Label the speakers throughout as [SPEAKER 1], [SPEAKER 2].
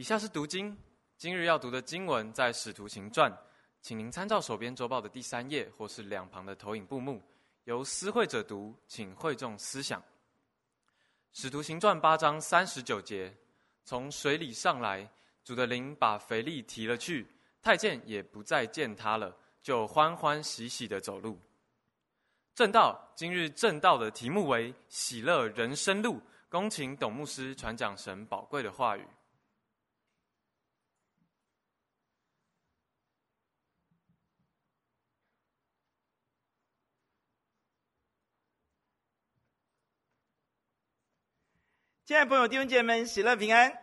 [SPEAKER 1] 以下是读经，今日要读的经文在《使徒行传》，请您参照手边周报的第3页或是两旁的投影布幕，由思会者读，请会众思想。《使徒行传》8章39节，从水里上来，主的灵把腓力提了去，太监也不再见他了，就欢欢喜喜地走路。正道，今日正道的题目为喜乐人生路，恭请董牧师传讲神宝贵的话语。
[SPEAKER 2] 亲爱的朋友、弟兄姐妹们，喜乐平安。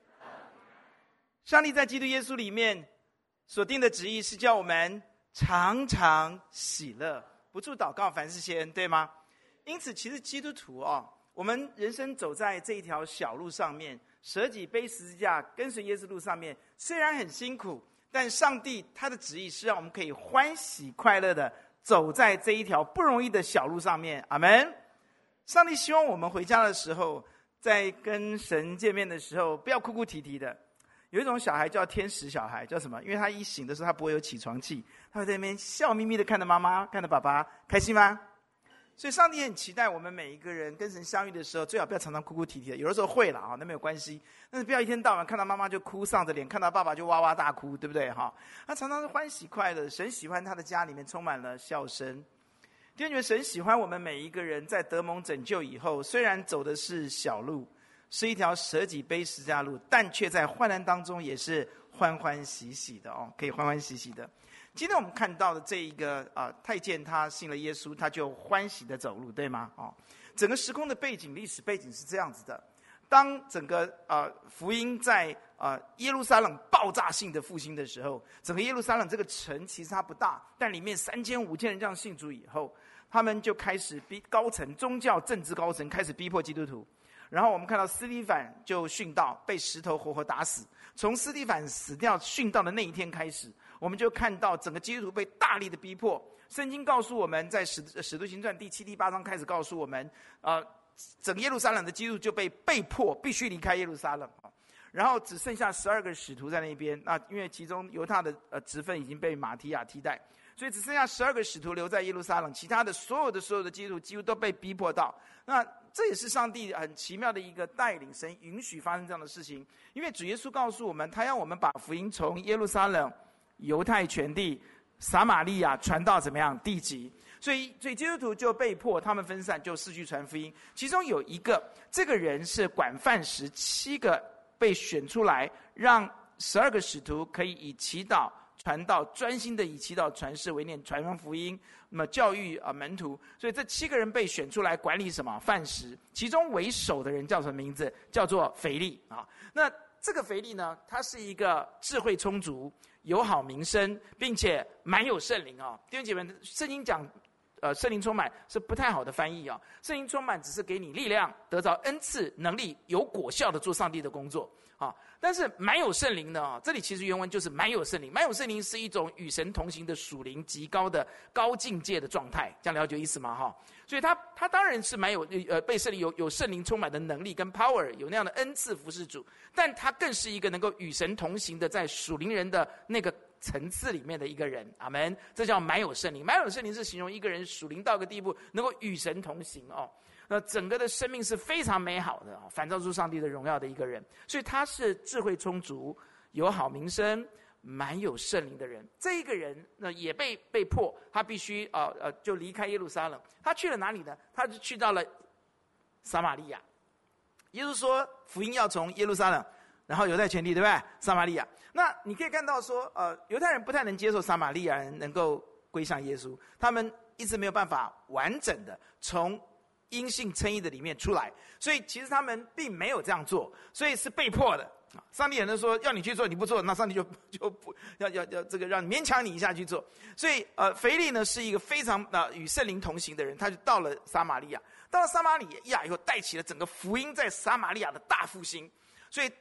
[SPEAKER 2] 上帝在基督耶稣里面所定的旨意是叫我们常常喜乐，不住祷告，凡事谢恩，对吗？因此，其实基督徒我们人生走在这一条小路上面，舍己背十字架，跟随耶稣路上面，虽然很辛苦，但上帝他的旨意是让我们可以欢喜快乐的走在这一条不容易的小路上面。阿们。上帝希望我们回家的时候，在跟神见面的时候，不要哭哭啼啼的。有一种小孩叫天使小孩，叫什么？因为他一醒的时候，他不会有起床气，他会在那边笑眯眯的看着妈妈，看着爸爸，开心吗？所以上帝很期待我们每一个人跟神相遇的时候，最好不要常常哭哭啼啼的。有的时候会啦，那没有关系，但是不要一天到晚看到妈妈就哭丧着脸，看到爸爸就哇哇大哭，对不对？他常常是欢喜快乐，神喜欢他的家里面充满了笑声。弟兄姐妹，神喜欢我们每一个人在得蒙拯救以后，虽然走的是小路，是一条舍己背十字架路，但却在患难当中也是欢欢喜喜的可以欢欢喜喜的。今天我们看到的这一个太监，他信了耶稣，他就欢喜的走路，对吗？整个时空的背景、历史背景是这样子的：当整个福音在耶路撒冷爆炸性的复兴的时候，整个耶路撒冷这个城其实它不大，但里面3000、5000人这样信主以后，他们就开始高层宗教政治高层开始逼迫基督徒。然后我们看到司提反就殉道，被石头活活打死。从司提反死掉殉道的那一天开始，我们就看到整个基督徒被大力的逼迫。圣经告诉我们，在使徒行传第7、第8章开始告诉我们，整个耶路撒冷的基督徒就被迫必须离开耶路撒冷，然后只剩下12个使徒在那边。那因为其中犹大的职分已经被马提亚替代，所以只剩下12个使徒留在耶路撒冷，其他的所有的基督徒几乎都被逼迫到。那这也是上帝很奇妙的一个带领，神允许发生这样的事情，因为主耶稣告诉我们，他要我们把福音从耶路撒冷、犹太全地、撒玛利亚传到怎么样地极。所以基督徒就被迫他们分散，就四处传福音。其中有一个，这个人是管饭17个被选出来，让12个使徒可以以祈祷传道，专心的以祈祷传事为念，传扬福音，那么教育门徒。所以这7个人被选出来管理什么饭食，其中为首的人叫什么名字？叫做腓力那这个腓力呢，他是一个智慧充足、有好名声，并且满有圣灵弟兄姐妹，圣经讲圣灵充满是不太好的翻译圣灵充满只是给你力量，得着恩赐能力，有果效的做上帝的工作但是满有圣灵呢这里其实原文就是满有圣灵。满有圣灵是一种与神同行的属灵极高的高境界的状态，这样了解意思吗所以他当然是满有被圣灵有圣灵充满的能力跟 power， 有那样的恩赐服事主，但他更是一个能够与神同行的，在属灵人的那个层次里面的一个人。阿们。这叫满有圣灵。满有圣灵是形容一个人属灵到一个地步，能够与神同行那整个的生命是非常美好的反照出上帝的荣耀的一个人。所以他是智慧充足、有好名声、满有圣灵的人。这一个人呢也被迫，他必须就离开耶路撒冷。他去了哪里呢？他就去到了撒玛利亚。耶稣说福音要从耶路撒冷，然后犹太全地，对不对？撒玛利亚。那你可以看到说犹太人不太能接受撒玛利亚人能够归向耶稣，他们一直没有办法完整的从因信称义的里面出来，所以其实他们并没有这样做，所以是被迫的。上帝人说要你去做，你不做，那上帝就不要这个让勉强你一下去做。所以腓力呢是一个非常与圣灵同行的人，他就到了撒玛利亚。到了撒玛利亚以后，带起了整个福音在撒玛利亚的大复兴。所以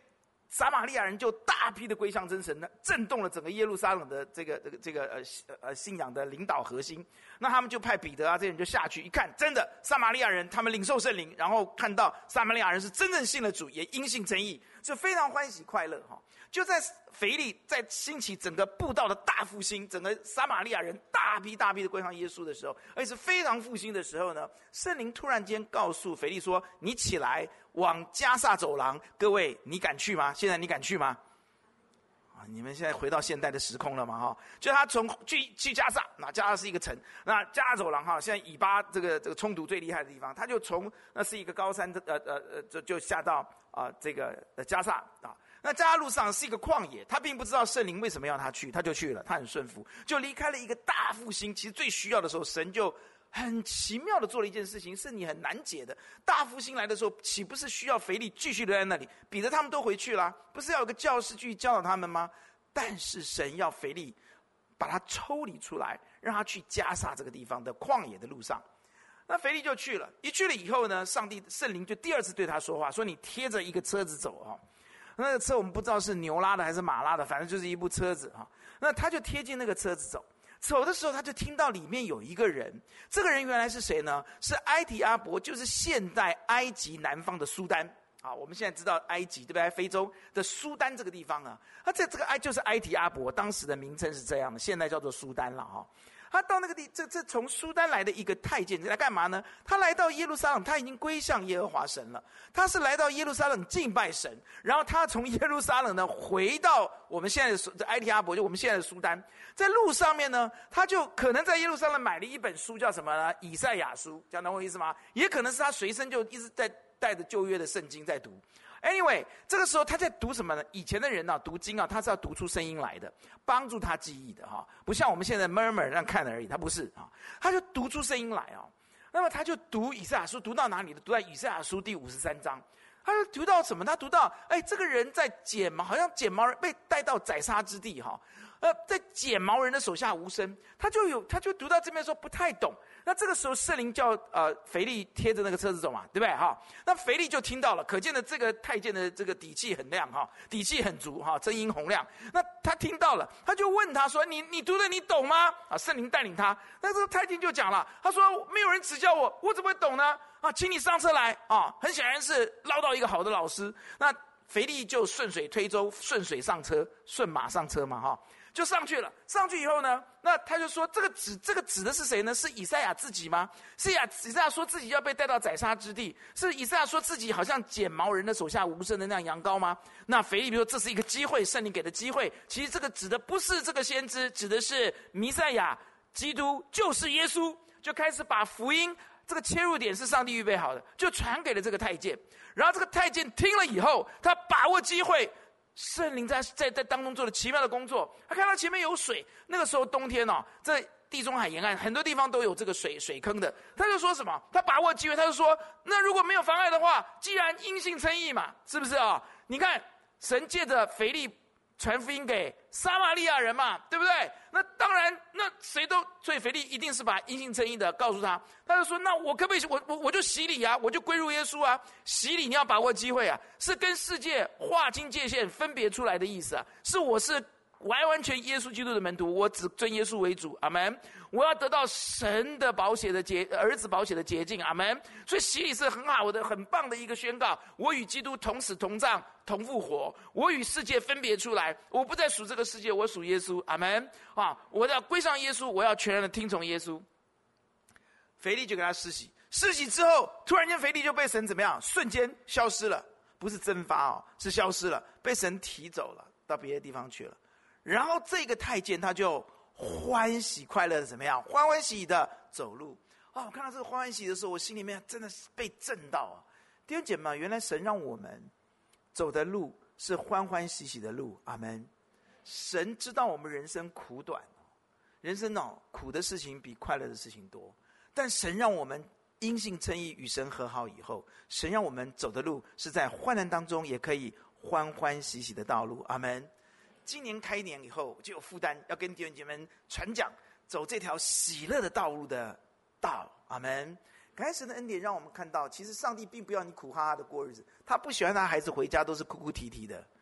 [SPEAKER 2] 撒玛利亚人就大批的归向真神，震动了整个耶路撒冷的这个信仰的领导核心。那他们就派彼得啊这些人就下去一看，真的撒玛利亚人他们领受圣灵，然后看到撒玛利亚人是真正信了主，也因信称义，所以非常欢喜快乐哈。就在腓利在兴起整个布道的大复兴，整个撒玛利亚人大批的归向耶稣的时候，而且是非常复兴的时候呢，圣灵突然间告诉腓利说：“你起来往加萨走廊。”各位，你敢去吗？现在你敢去吗？你们现在回到现代的时空了嘛？哈，就他从去加萨，那加萨是一个城，那加萨走廊哈，现在以巴这个冲突最厉害的地方，他就从那是一个高山就下到这个加萨啊。那加萨路上是一个旷野，他并不知道圣灵为什么要他去，他就去了，他很顺服，就离开了一个大复兴。其实最需要的时候，神就很奇妙的做了一件事情，是你很难解的。大复兴来的时候，岂不是需要腓利继续留在那里？彼得他们都回去了，不是要有个教师继续教导他们吗？但是神要腓利把他抽离出来，让他去加萨这个地方的旷野的路上。那腓利就去了，一去了以后呢，圣灵就第二次对他说话，说你贴着一个车子走啊。那个车我们不知道是牛拉的还是马拉的，反正就是一部车子啊。那他就贴近那个车子走的时候，他就听到里面有一个人，这个人原来是谁呢？是埃提阿伯，就是现代埃及南方的苏丹啊。我们现在知道埃及对不对？非洲的苏丹这个地方啊，这个就是埃提阿伯，当时的名称是这样的，现在叫做苏丹了哈。他到那个这从苏丹来的一个太监来干嘛呢？他来到耶路撒冷，他已经归向耶和华神了。他是来到耶路撒冷敬拜神，然后他从耶路撒冷呢回到我们现在的埃提阿伯，就我们现在的苏丹。在路上面呢，他就可能在耶路撒冷买了一本书，叫什么呢？以赛亚书，这样懂我意思吗？也可能是他随身就一直在带着旧约的圣经在读。Anyway， 这个时候他在读什么呢？以前的人读经他是要读出声音来的，帮助他记忆的哈，不像我们现在 murmur 让看而已，他不是啊，他就读出声音来啊。那么他就读以赛亚书，读到哪里呢？读到以赛亚书第53章，他就读到什么？他读到这个人在剪毛，好像剪毛人被带到宰杀之地哈，在剪毛人的手下无声，他就读到这边说不太懂。那这个时候圣灵叫腓利贴着那个车子走嘛，对不对哈？那腓利就听到了，可见的这个太监的这个底气很亮哈，底气很足哈，真音洪亮。那他听到了，他就问他说：“你读的你懂吗？”啊，圣灵带领他。那这个太监就讲了，他说：“没有人指教我，我怎么会懂呢？啊，请你上车来啊！”很显然是捞到一个好的老师。那腓利就顺水推舟，顺水上车，顺马上车嘛哈。就上去了，上去以后呢，那他就说这个指的是谁呢？是以赛亚自己吗？是以赛亚说自己要被带到宰杀之地，是以赛亚说自己好像剪毛人的手下无声的那样羊羔吗？那腓利比如说这是一个机会，圣灵给的机会，其实这个指的不是这个先知，指的是弥赛亚，基督就是耶稣，就开始把福音这个切入点是上帝预备好的，就传给了这个太监。然后这个太监听了以后，他把握机会。圣灵在当中做了奇妙的工作，他看到前面有水，那个时候冬天在地中海沿岸很多地方都有这个水坑的，他就说什么？他把握机会，他就说：那如果没有妨碍的话，既然因信称义嘛，是不是啊？你看神借着腓利传福音给撒玛利亚人嘛，对不对？那当然，那所以腓利一定是把因信称义的告诉他，他就说：那我可不可以我就洗礼啊，我就归入耶稣啊？洗礼你要把握机会啊，是跟世界划清界限、分别出来的意思啊，我是完全耶稣基督的门徒，我只尊耶稣为主，阿们。我要得到神的儿子宝血的洁净，阿们。所以洗礼是很好的、很棒的一个宣告。我与基督同死同葬同复活，我与世界分别出来，我不再属这个世界，我属耶稣，阿们。我要归上耶稣，我要全然的听从耶稣。腓利就给他施洗，施洗之后，突然间腓利就被神怎么样？瞬间消失了，不是蒸发是消失了，被神提走了，到别的地方去了。然后这个太监他就欢喜快乐的怎么样？欢欢喜喜的走路。我看到这个欢欢喜喜的时候，我心里面真的是被震到弟兄姐妹，原来神让我们走的路是欢欢喜喜的路，阿们。神知道我们人生苦短，人生苦的事情比快乐的事情多，但神让我们因信称义，与神和好以后，神让我们走的路是在患难当中也可以欢欢喜喜的道路，阿们。今年开年以后，就有负担要跟弟兄姐妹们传讲走这条喜乐的道路的道，阿们。感谢神的恩典，让我们看到，其实上帝并不要你苦哈哈的过日子，他不喜欢他孩子回家都是哭哭啼啼的。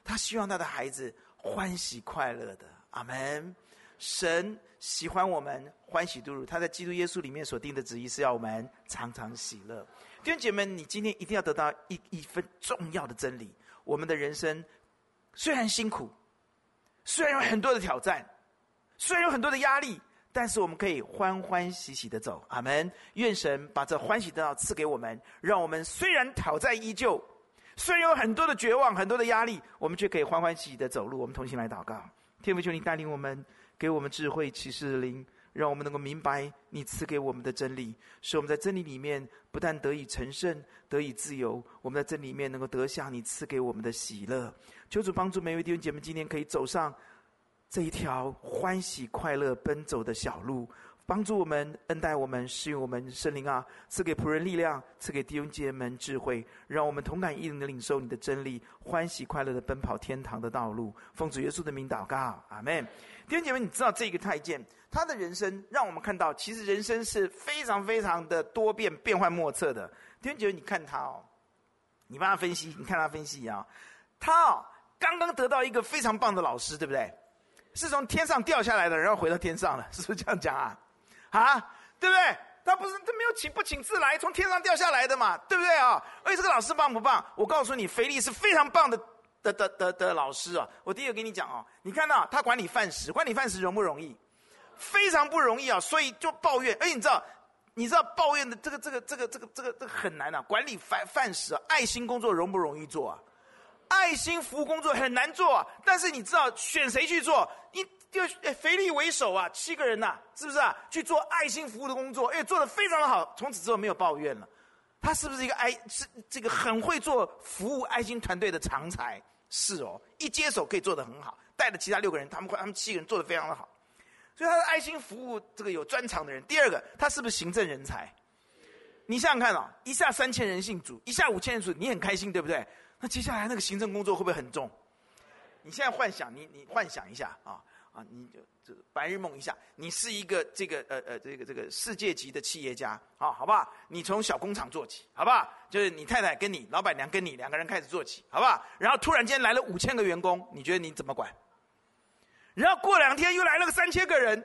[SPEAKER 2] 他希望他的孩子欢喜快乐的。阿们。神喜欢我们欢喜度日，他在基督耶稣里面所定的旨意是要我们常常喜乐。弟兄姐妹，你今天一定要得到一份重要的真理：我们的人生虽然辛苦，虽然有很多的挑战，虽然有很多的压力，但是我们可以欢欢喜喜的走。阿们。愿神把这欢喜的道赐给我们，让我们虽然挑战依旧，虽然有很多的绝望，很多的压力，我们却可以欢欢喜喜的走路。我们同心来祷告。天父，求你带领我们，给我们智慧启示的灵，让我们能够明白你赐给我们的真理，使我们在真理里面不但得以成圣，得以自由，我们在真理里面能够得享你赐给我们的喜乐。求主帮助每位弟兄姐妹今天可以走上这一条欢喜快乐奔走的小路，帮助我们，恩待我们，使用我们。圣灵啊，赐给仆人力量，赐给弟兄姐妹们智慧，让我们同感一灵的领受你的真理，欢喜快乐的奔跑天堂的道路。奉主耶稣的名祷告，阿们。弟兄姐妹，你知道这个太监他的人生让我们看到，其实人生是非常非常的多变，变幻莫测的。弟兄姐妹，你看他哦，你帮他分析，你看他分析啊，他哦刚刚得到一个非常棒的老师，对不对？是从天上掉下来的，然后回到天上了，是不是这样讲啊？对不对？他没有不请自来，从天上掉下来的嘛，对不对啊？而且这个老师棒不棒？我告诉你，腓力是非常棒的老师啊！我第一个跟你讲啊，你看到他管理饭食容不容易？非常不容易啊！所以就抱怨，而且你知道抱怨的这个很难啊！管理饭食啊，爱心工作容不容易做啊？爱心服务工作很难做啊！但是你知道选谁去做？就腓力为首啊，7个人呐，是不是啊？去做爱心服务的工作，做得非常的好，从此之后没有抱怨了。他是不是是这个很会做服务爱心团队的长才？是哦，一接手可以做得很好，带着其他6个人，他们7个人做得非常的好。所以他的爱心服务这个有专长的人。第二个，他是不是行政人才？你想想看啊，一下3000人信主，一下5000人信主，你很开心，对不对？那接下来那个行政工作会不会很重？你现在幻想，你幻想一下啊，你就白日梦一下，你是一个这个世界级的企业家啊，好不好？你从小工厂做起，好不好？就是你太太跟你老板娘跟你2个人开始做起，好不好？然后突然间来了5000个员工，你觉得你怎么管？然后过2天又来了个3000个人，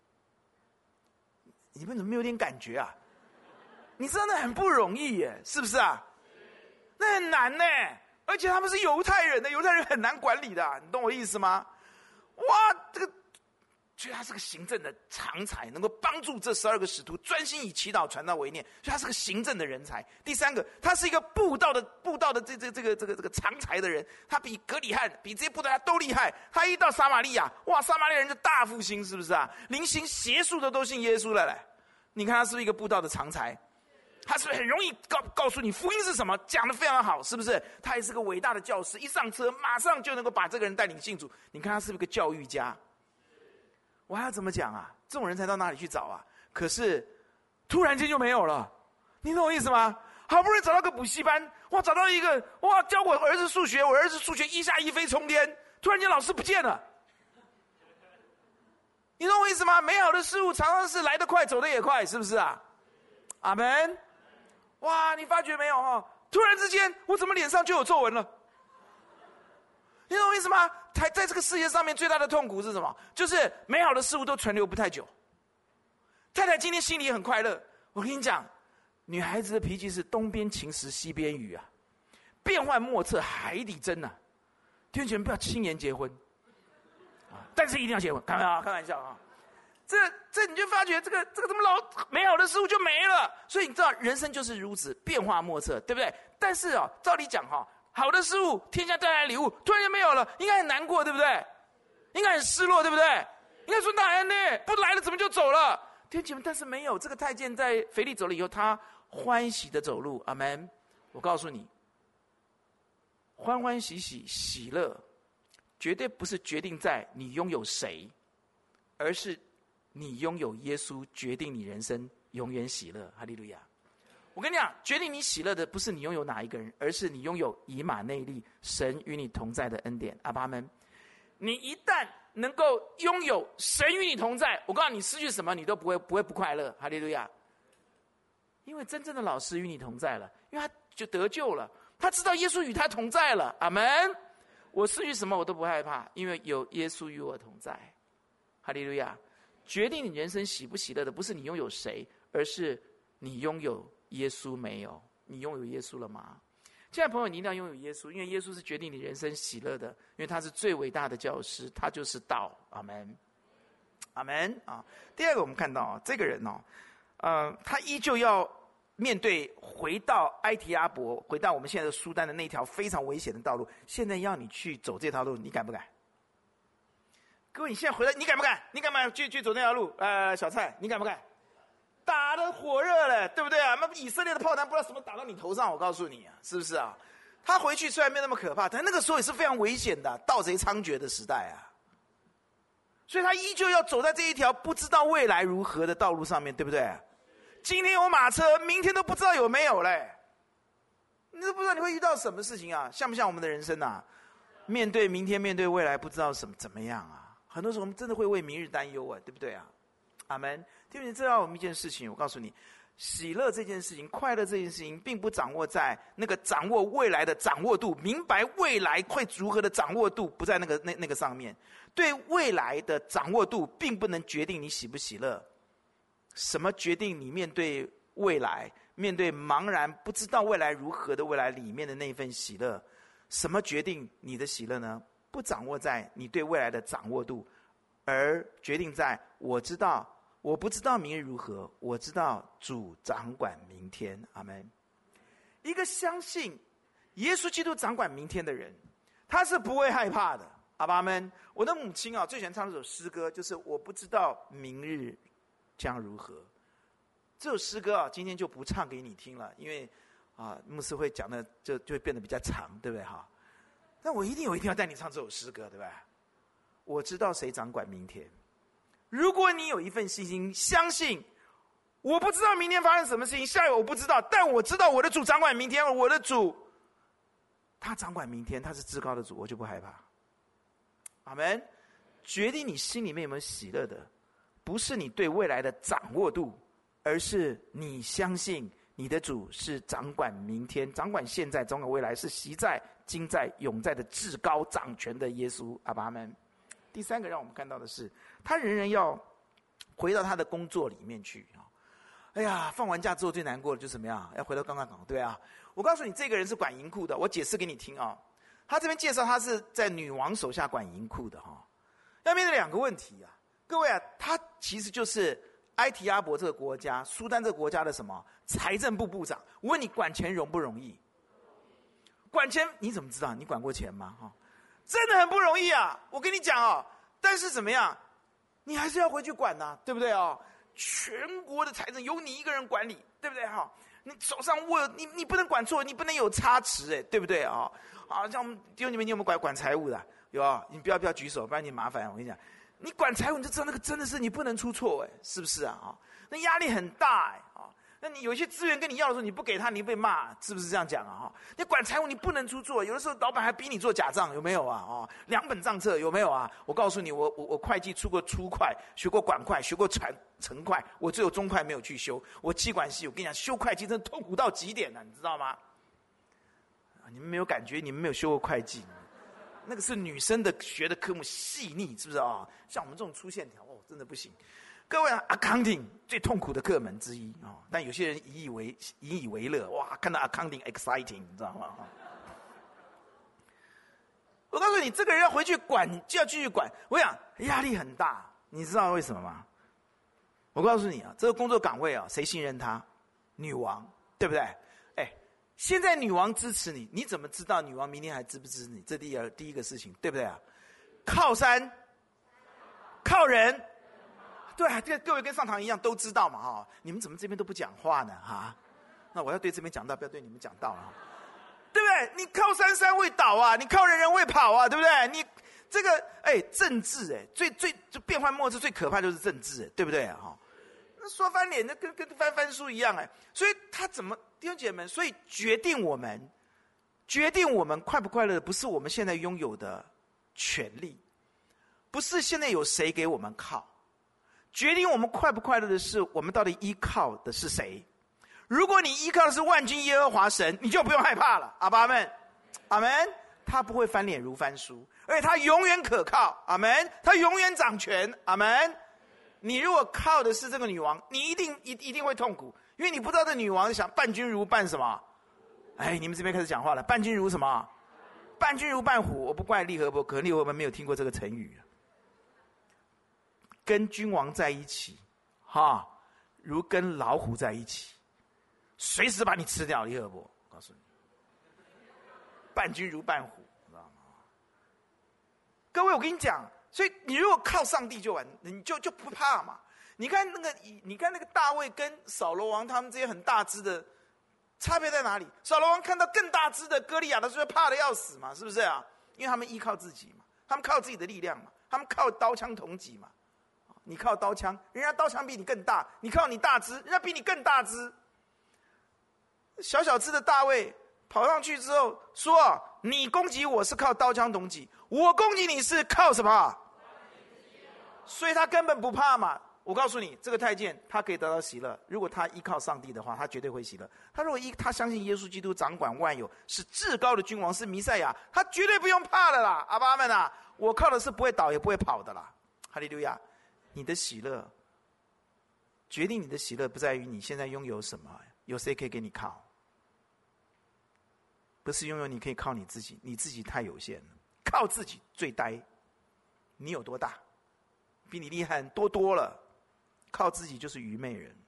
[SPEAKER 2] 你们怎么没有点感觉啊？你知道那很不容易耶，是不是啊？那很难呢，而且他们是犹太人的，犹太人很难管理的，你懂我意思吗？哇，所以他是个行政的长才，能够帮助这12个使徒专心以祈祷传道为念，所以他是个行政的人才。第三个，他是一个布道的这个长才的人，他比格里汉比这些布道家都厉害。他一到撒玛利亚，哇，撒玛利亚人就大复兴，是不是啊？连行邪术的都信耶稣了嘞。你看他是不是一个布道的长才？他是不是很容易告诉你福音是什么，讲得非常好，是不是？他也是个伟大的教师，一上车马上就能够把这个人带领信主。你看他是不是个教育家？我还要怎么讲啊？这种人才到哪里去找啊？可是突然间就没有了，你懂我意思吗？好不容易找到个补习班，哇，找到一个哇教我儿子数学，我儿子数学一下一飞冲天，突然间老师不见了。你懂我意思吗？美好的事物常常是来得快走得也快，是不是啊？阿们。哇，你发觉没有哦？突然之间，我怎么脸上就有皱纹了？你懂我意思吗？在这个世界上面最大的痛苦是什么？就是美好的事物都存留不太久。太太今天心里很快乐，我跟你讲，女孩子的脾气是东边晴时西边雨啊，变幻莫测，海底针啊。弟兄姐妹不要轻言结婚啊，但是一定要结婚，开玩笑啊。这你就发觉这个怎么老美好的事物就没了？所以你知道人生就是如此变化莫测，对不对？但是照理讲好的事物，天下带来的礼物，突然间没有了，应该很难过，对不对？应该很失落，对不对？应该说哪样呢？不来了怎么就走了？弟兄姐妹，但是没有，这个太监在腓力走了以后，他欢喜的走路，阿们。我告诉你，欢欢喜喜喜乐，绝对不是决定在你拥有谁，而是你拥有耶稣，决定你人生永远喜乐。哈利路亚！我跟你讲，决定你喜乐的不是你拥有哪一个人，而是你拥有以马内利，神与你同在的恩典。阿爸们，你一旦能够拥有神与你同在，我告诉你，失去什么你都不会不快乐。哈利路亚！因为真正的老师与你同在了，因为他就得救了，他知道耶稣与他同在了。阿们！ 我失去什么我都不害怕，因为有耶稣与我同在。哈利路亚！决定你人生喜不喜乐的，不是你拥有谁，而是你拥有耶稣没有？你拥有耶稣了吗？亲爱的朋友，你一定要拥有耶稣，因为耶稣是决定你人生喜乐的，因为他是最伟大的教师，他就是道。阿们，阿们啊！第二个，我们看到这个人他依旧要面对回到埃提阿伯，回到我们现在的苏丹的那条非常危险的道路。现在要你去走这条路，你敢不敢？各位，你现在回来，你敢不敢？你敢不敢去走那条路？小蔡，你敢不敢？打得火热了，对不对啊？那以色列的炮弹不知道什么打到你头上，我告诉你啊，是不是啊？他回去虽然没那么可怕，但那个时候也是非常危险的，盗贼猖獗的时代啊。所以他依旧要走在这一条不知道未来如何的道路上面，对不对？今天有马车，明天都不知道有没有嘞。你都不知道你会遇到什么事情啊？像不像我们的人生啊？面对明天，面对未来，不知道怎么样啊？很多时候我们真的会为明日担忧啊，对不对啊？阿们。弟兄，你知道我们一件事情，我告诉你，喜乐这件事情，快乐这件事情，并不掌握在那个掌握未来的掌握度，明白未来会如何的掌握度，不在那个上面。对未来的掌握度，并不能决定你喜不喜乐。什么决定你面对未来，面对茫然不知道未来如何的未来里面的那份喜乐？什么决定你的喜乐呢？不掌握在你对未来的掌握度，而决定在我不知道明日如何，我知道主掌管明天。阿们。一个相信耶稣基督掌管明天的人，他是不会害怕的。阿们。我的母亲最喜欢唱这首诗歌，就是我不知道明日将如何。这首诗歌今天就不唱给你听了，因为牧师会讲的就会变得比较长，对不对哈？但我一定要带你唱这首诗歌，对吧？我知道谁掌管明天。如果你有一份信心，相信我不知道明天发生什么事情，下一个我不知道，但我知道我的主掌管明天，我的主他掌管明天，他是至高的主，我就不害怕。阿们。决定你心里面有没有喜乐的，不是你对未来的掌握度，而是你相信你的主是掌管明天、掌管现在、掌管未来，是习在、今在、永在的至高掌权的耶稣。阿们。第三个让我们看到的是，他仍然要回到他的工作里面去。哎呀，放完假之后最难过的就是怎么样？要回到刚刚讲，对啊。我告诉你，这个人是管银库的，我解释给你听啊。他这边介绍他是在女王手下管银库的哈。要面对两个问题啊，各位啊，他其实就是埃提阿伯这个国家、苏丹这个国家的什么财政部部长。我问你，管钱容不容易？管钱你怎么知道？你管过钱吗？真的很不容易啊！我跟你讲但是怎么样，你还是要回去管呐，对不对全国的财政由你一个人管理，对不对你手上握你不能管错，你不能有差池，对不对像我们弟兄姊妹，你有没有管财务的？有你不要举手，不然你麻烦。我跟你讲，你管财务，你就知道那个真的是你不能出错，是不是那压力很大那你有一些资源跟你要的时候，你不给他，你被骂，是不是这样讲你管财务，你不能出错，有的时候老板还逼你做假账，有没有2本账册有没有我告诉你，我会计出过初会，学过管会，学过成会，我只有中会没有去修。我企管系，我跟你讲，修会计真的痛苦到极点你知道吗？你们没有感觉，你们没有修过会计。那个是女生的学的科目，细腻，是不是像我们这种粗线条真的不行。各位accounting 最痛苦的课门之一但有些人引以为乐，哇，看到 accounting exciting， 你知道吗？我告诉你，这个人要回去管，就要继续管。我想压力很大，你知道为什么吗？我告诉你这个工作岗位谁信任他？女王，对不对？现在女王支持你，你怎么知道女王明天还支不支持你？这第一个事情，对不对靠山，靠人，对各位跟上堂一样都知道嘛你们怎么这边都不讲话呢那我要对这边讲道，不要对你们讲道对不对？你靠山会倒你靠人会跑对不对？你这个政治最变幻莫测，最可怕就是政治对不对那说翻脸的跟翻书一样所以他怎么弟兄姐妹们？所以决定我们快不快乐的，不是我们现在拥有的权利，不是现在有谁给我们靠，决定我们快不快乐的是我们到底依靠的是谁。如果你依靠的是万军耶和华神，你就不用害怕了。阿们，阿们。 他不会翻脸如翻书，而且他永远可靠，阿们，他永远掌权，阿们。你如果靠的是这个女王，你一定会痛苦，因为你不知道这女王想伴君如伴什么。哎，你们这边开始讲话了，伴君如什么？伴君如伴虎。我不怪利和伯，可能利和伯没有听过这个成语。跟君王在一起，哈，如跟老虎在一起，随时把你吃掉。利和伯，告诉你，伴君如伴虎，知道吗？各位，我跟你讲。所以你如果靠上帝就完，你就不怕嘛。你看那个大卫跟扫罗王他们这些很大只的，差别在哪里？扫罗王看到更大只的歌利亚的时候怕得要死嘛，是不是啊？因为他们依靠自己嘛，他们靠自己的力量嘛，他们靠刀枪铜戟嘛。你靠刀枪，人家刀枪比你更大；你靠你大只，人家比你更大只。小只的大卫跑上去之后说：“你攻击我是靠刀枪铜戟，我攻击你是靠什么？”所以他根本不怕嘛。我告诉你，这个太监他可以得到喜乐，如果他依靠上帝的话，他绝对会喜乐。他如果他相信耶稣基督掌管万有，是至高的君王，是弥赛亚，他绝对不用怕的啦。阿爸们啊，我靠的是不会倒也不会跑的啦。哈利路亚！你的喜乐，决定你的喜乐不在于你现在拥有什么，有谁可以给你靠，不是拥有你可以靠你自己，你自己太有限了，靠自己最呆。你有多大？比你厉害多了，靠自己就是愚昧人。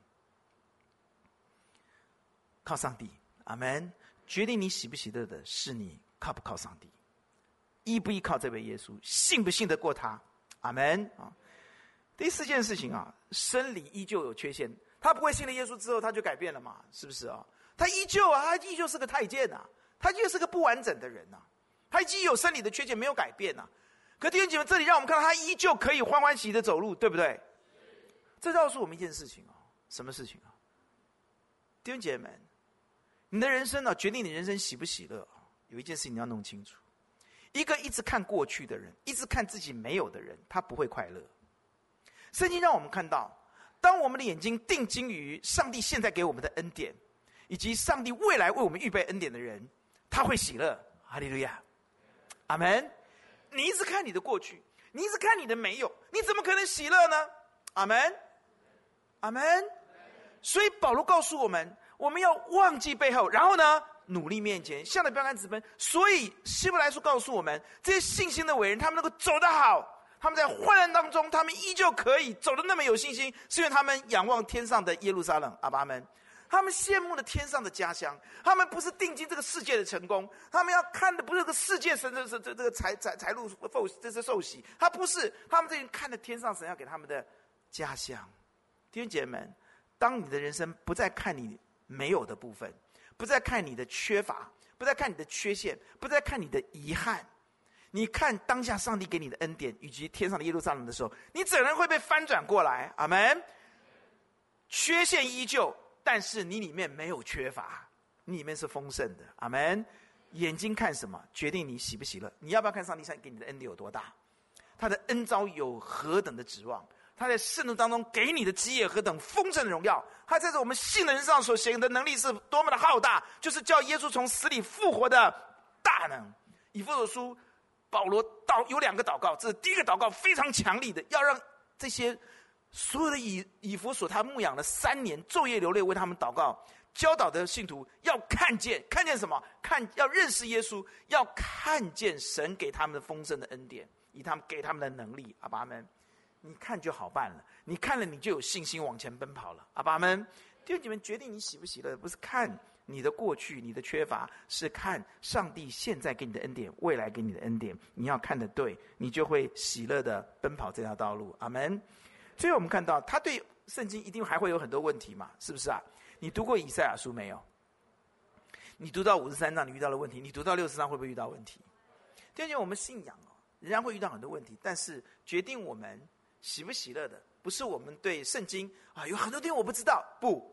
[SPEAKER 2] 靠上帝，阿们。决定你喜不喜乐的是你靠不靠上帝，依不依靠这位耶稣，信不信得过他，阿们。第四件事情啊，生理依旧有缺陷，他不会信了耶稣之后他就改变了嘛，是不是啊？他依旧是个太监啊，他依旧是个不完整的人啊，他既有生理的缺陷，没有改变啊。可弟兄姐妹，这里让我们看到他依旧可以欢欢喜喜的走路，对不对？这告诉我们一件事情啊，什么事情啊？弟兄姐妹，你的人生呢，决定你人生喜不喜乐，有一件事情你要弄清楚：一个一直看过去的人，一直看自己没有的人，他不会快乐。圣经让我们看到，当我们的眼睛定睛于上帝现在给我们的恩典，以及上帝未来为我们预备恩典的人，他会喜乐。哈利路亚，阿们。你一直看你的过去，你一直看你的没有，你怎么可能喜乐呢？阿们，阿们。所以保罗告诉我们，我们要忘记背后，然后呢，努力面前，向着标杆直奔。所以希伯来书告诉我们，这些信心的伟人，他们能够走得好，他们在患难当中，他们依旧可以走得那么有信心，是因为他们仰望天上的耶路撒冷。阿爸们。他们羡慕了天上的家乡，他们不是定睛这个世界的成功，他们要看的不是这个世界神这个财路这是受喜，他不是，他们这人看的天上神要给他们的家乡。弟兄姐妹们，当你的人生不再看你没有的部分，不再看你的缺乏，不再看你的缺陷，不再看你的遗憾，你看当下上帝给你的恩典以及天上的耶路撒冷的时候，你整个人会被翻转过来。阿们。缺陷依旧，但是你里面没有缺乏，你里面是丰盛的。阿们。眼睛看什么，决定你喜不喜乐。你要不要看上帝给你的恩典有多大，他的恩召有何等的指望，他在圣徒当中给你的基业何等丰盛的荣耀，他在这我们信的人上所显的能力是多么的浩大，就是叫耶稣从死里复活的大能。以弗所书保罗有2个祷告，这是第一个祷告，非常强力的，要让这些所有的以弗所他牧养了3年，昼夜流泪为他们祷告，教导的信徒要看见什么？要认识耶稣，要看见神给他们的丰盛的恩典，以他们给他们的能力。阿爸们，你看就好办了，你看了你就有信心往前奔跑了。阿爸们，弟兄姐妹，决定你喜不喜乐，不是看你的过去你的缺乏，是看上帝现在给你的恩典，未来给你的恩典，你要看得对，你就会喜乐的奔跑这条道路。阿们。所以我们看到他对圣经一定还会有很多问题嘛，是不是啊？你读过以赛亚书没有？你读到53章你遇到了问题，你读到60章会不会遇到问题？弟兄姐妹，我们信仰仍然会遇到很多问题，但是决定我们喜不喜乐的不是我们对圣经有很多地方我不知道，不，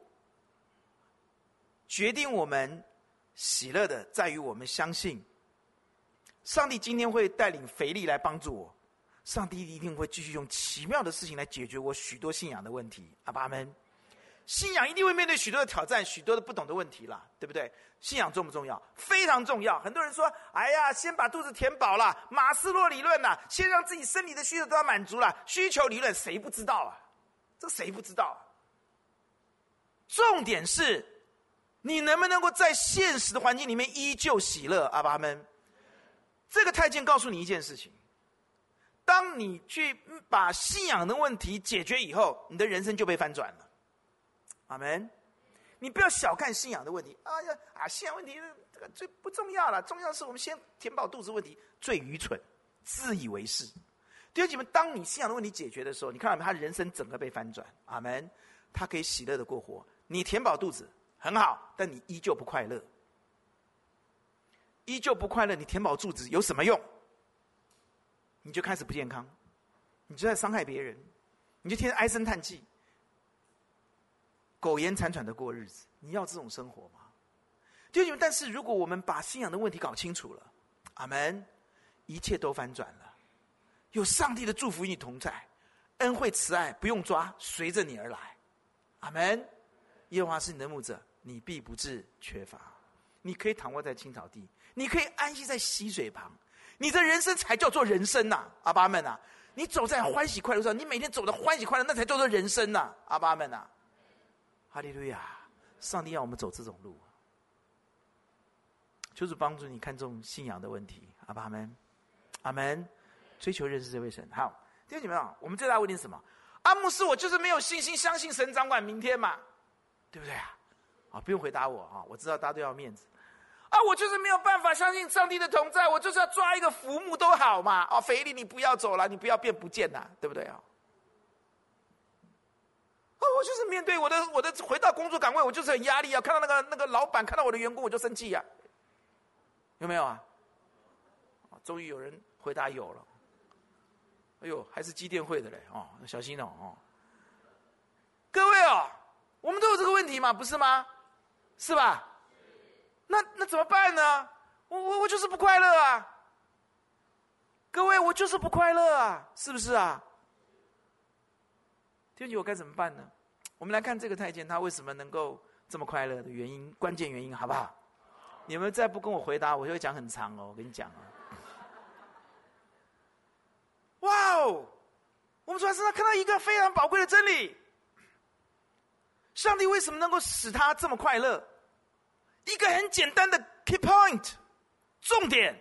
[SPEAKER 2] 决定我们喜乐的在于我们相信上帝今天会带领腓力来帮助我，上帝一定会继续用奇妙的事情来解决我许多信仰的问题。阿爸们， 信仰一定会面对许多的挑战，许多的不懂的问题啦，对不对？信仰重不重要？非常重要。很多人说：“哎呀，先把肚子填饱了，马斯洛理论呐，先让自己生理的需求都要满足了。”需求理论谁不知道啊？这谁不知道啊？重点是，你能不能够在现实的环境里面依旧喜乐？阿爸们，这个太监告诉你一件事情：当你去把信仰的问题解决以后，你的人生就被翻转了。阿们。你不要小看信仰的问题。信仰问题这个最不重要了，重要是我们先填饱肚子问题，最愚蠢，自以为是。弟兄姐妹，当你信仰的问题解决的时候，你看到没有？他人生整个被翻转。阿们。他可以喜乐的过活。你填饱肚子很好，但你依旧不快乐。依旧不快乐，你填饱肚子有什么用？你就开始不健康，你就在伤害别人，你就天天唉声叹气，苟延残喘的过日子。你要这种生活吗？弟兄姐妹，但是如果我们把信仰的问题搞清楚了，阿们，一切都翻转了。有上帝的祝福与你同在，恩惠慈爱不用抓，随着你而来。阿们。耶和华是你的牧者，你必不致缺乏。你可以躺卧在青草地，你可以安息在溪水旁。你的人生才叫做人生呐，阿爸们啊！你走在欢喜快乐上，你每天走的欢喜快乐，那才叫做人生呐，阿爸们啊！哈利路亚！上帝要我们走这种路，就是帮助你看重信仰的问题，阿爸们，阿门。追求认识这位神。好，弟兄姐妹啊，我们最大的问题是什么？牧师，我就是没有信心，相信神掌管明天嘛，对不对啊？不用回答我啊，我知道大家都要面子。我就是没有办法相信上帝的同在，我就是要抓一个浮木都好嘛。腓力，你不要走了，你不要变不见了，对不对啊？我就是面对我的回到工作岗位，我就是很压力啊。看到那个老板，看到我的员工，我就生气啊。有没有啊？终于有人回答有了。哎呦，还是机电会的嘞小心哦。各位我们都有这个问题嘛，不是吗？是吧？那怎么办呢？我就是不快乐啊！各位，我就是不快乐啊，是不是啊？弟兄姐妹，我该怎么办呢？我们来看这个太监，他为什么能够这么快乐的原因，关键原因，好不好？你们再不跟我回答，我就会讲很长我跟你讲哇哦！我们从他身上看到一个非常宝贵的真理：上帝为什么能够使他这么快乐？一个很简单的 key point， 重点。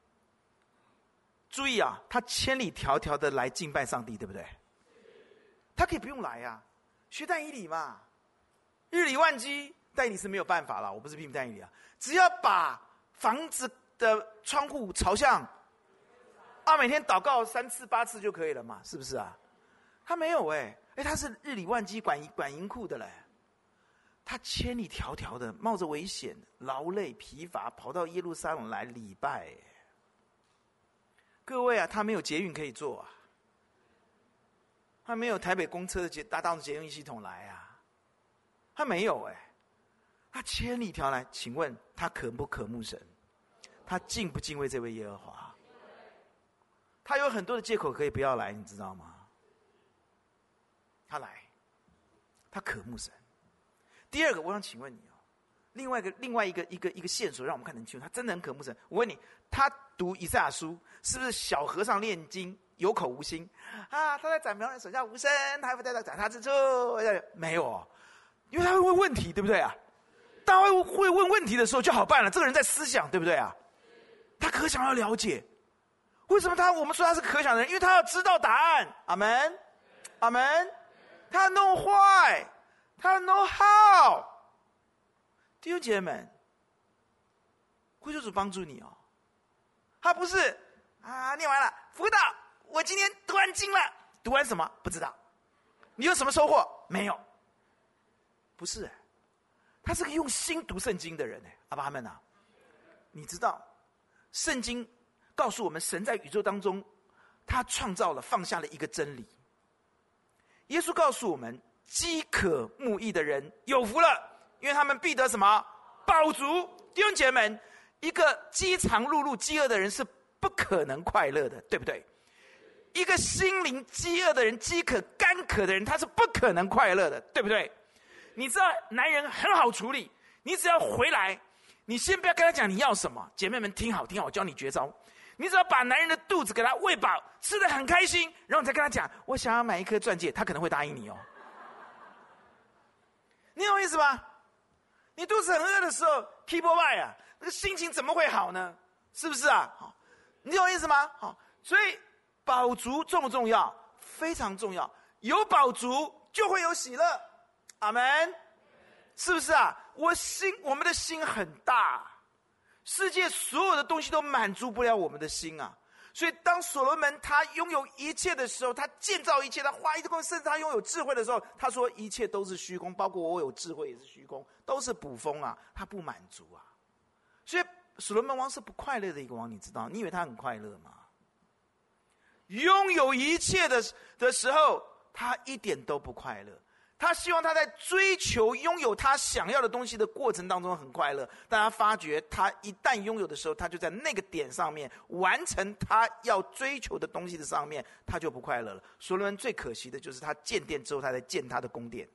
[SPEAKER 2] 注意他千里迢迢的来敬拜上帝，对不对？他可以不用来学但以理嘛，日理万机。但以理是没有办法了，我不是批评但以理只要把房子的窗户朝向每天祷告3次8次就可以了嘛，是不是啊？他没有他是日理万机管银库的嘞。他千里迢迢的冒着危险、劳累、疲乏，跑到耶路撒冷来礼拜。各位他没有捷运可以坐他没有台北公车的大众捷运系统来他没有他千里迢来。请问他渴不渴慕神？他敬不敬畏这位耶和华？他有很多的借口可以不要来，你知道吗？他来，他渴慕神。第二个，我想请问你另外一个线索，让我们看得很清楚，他真的很渴慕神。我问你，他读以赛亚书是不是小和尚念经有口无心他在斩苗人手下无声，他还不带到斩他之处？没有因为他会问问题，对不对啊？当他会问问题的时候就好办了，这个人在思想，对不对啊？他可想要了解，为什么我们说他是可想的人？因为他要知道答案。阿们，阿们。他 know why， 他 know how。 弟兄姐妹们，会求主帮助你他不是念完了辅导，我今天读完经了，读完什么不知道，你有什么收获没有？不是他是个用心读圣经的人阿爸们你知道圣经告诉我们，神在宇宙当中他创造了放下了一个真理。耶稣告诉我们，饥渴慕义的人有福了，因为他们必得什么？饱足。弟兄姐妹们，一个饥肠辘辘饥饿的人是不可能快乐的，对不对？一个心灵饥饿的人，饥渴干渴的人，他是不可能快乐的，对不对？ 你知道男人很好处理，你只要回来，你先不要跟他讲你要什么，姐妹们听好听好，我教你绝招。你只要把男人的肚子给他喂饱，吃得很开心，然后你再跟他讲我想要买一颗钻戒，他可能会答应你哦。你懂我意思吧？你肚子很饿的时候 keep away 啊，那个心情怎么会好呢？是不是啊？你懂我意思吗？所以饱足重不重要？非常重要。有饱足就会有喜乐，阿们，是不是啊？我们的心很大，世界所有的东西都满足不了我们的心啊。所以当所罗门他拥有一切的时候，他建造一切，他花一切功夫，甚至他拥有智慧的时候，他说一切都是虚空，包括我有智慧也是虚空，都是捕风啊，他不满足啊。所以所罗门王是不快乐的一个王，你知道？你以为他很快乐吗？拥有一切的时候，他一点都不快乐。他希望他在追求拥有他想要的东西的过程当中很快乐，但他发觉他一旦拥有的时候，他就在那个点上面完成他要追求的东西的上面，他就不快乐了。所罗门最可惜的就是他建殿之后，他才建他的宫殿。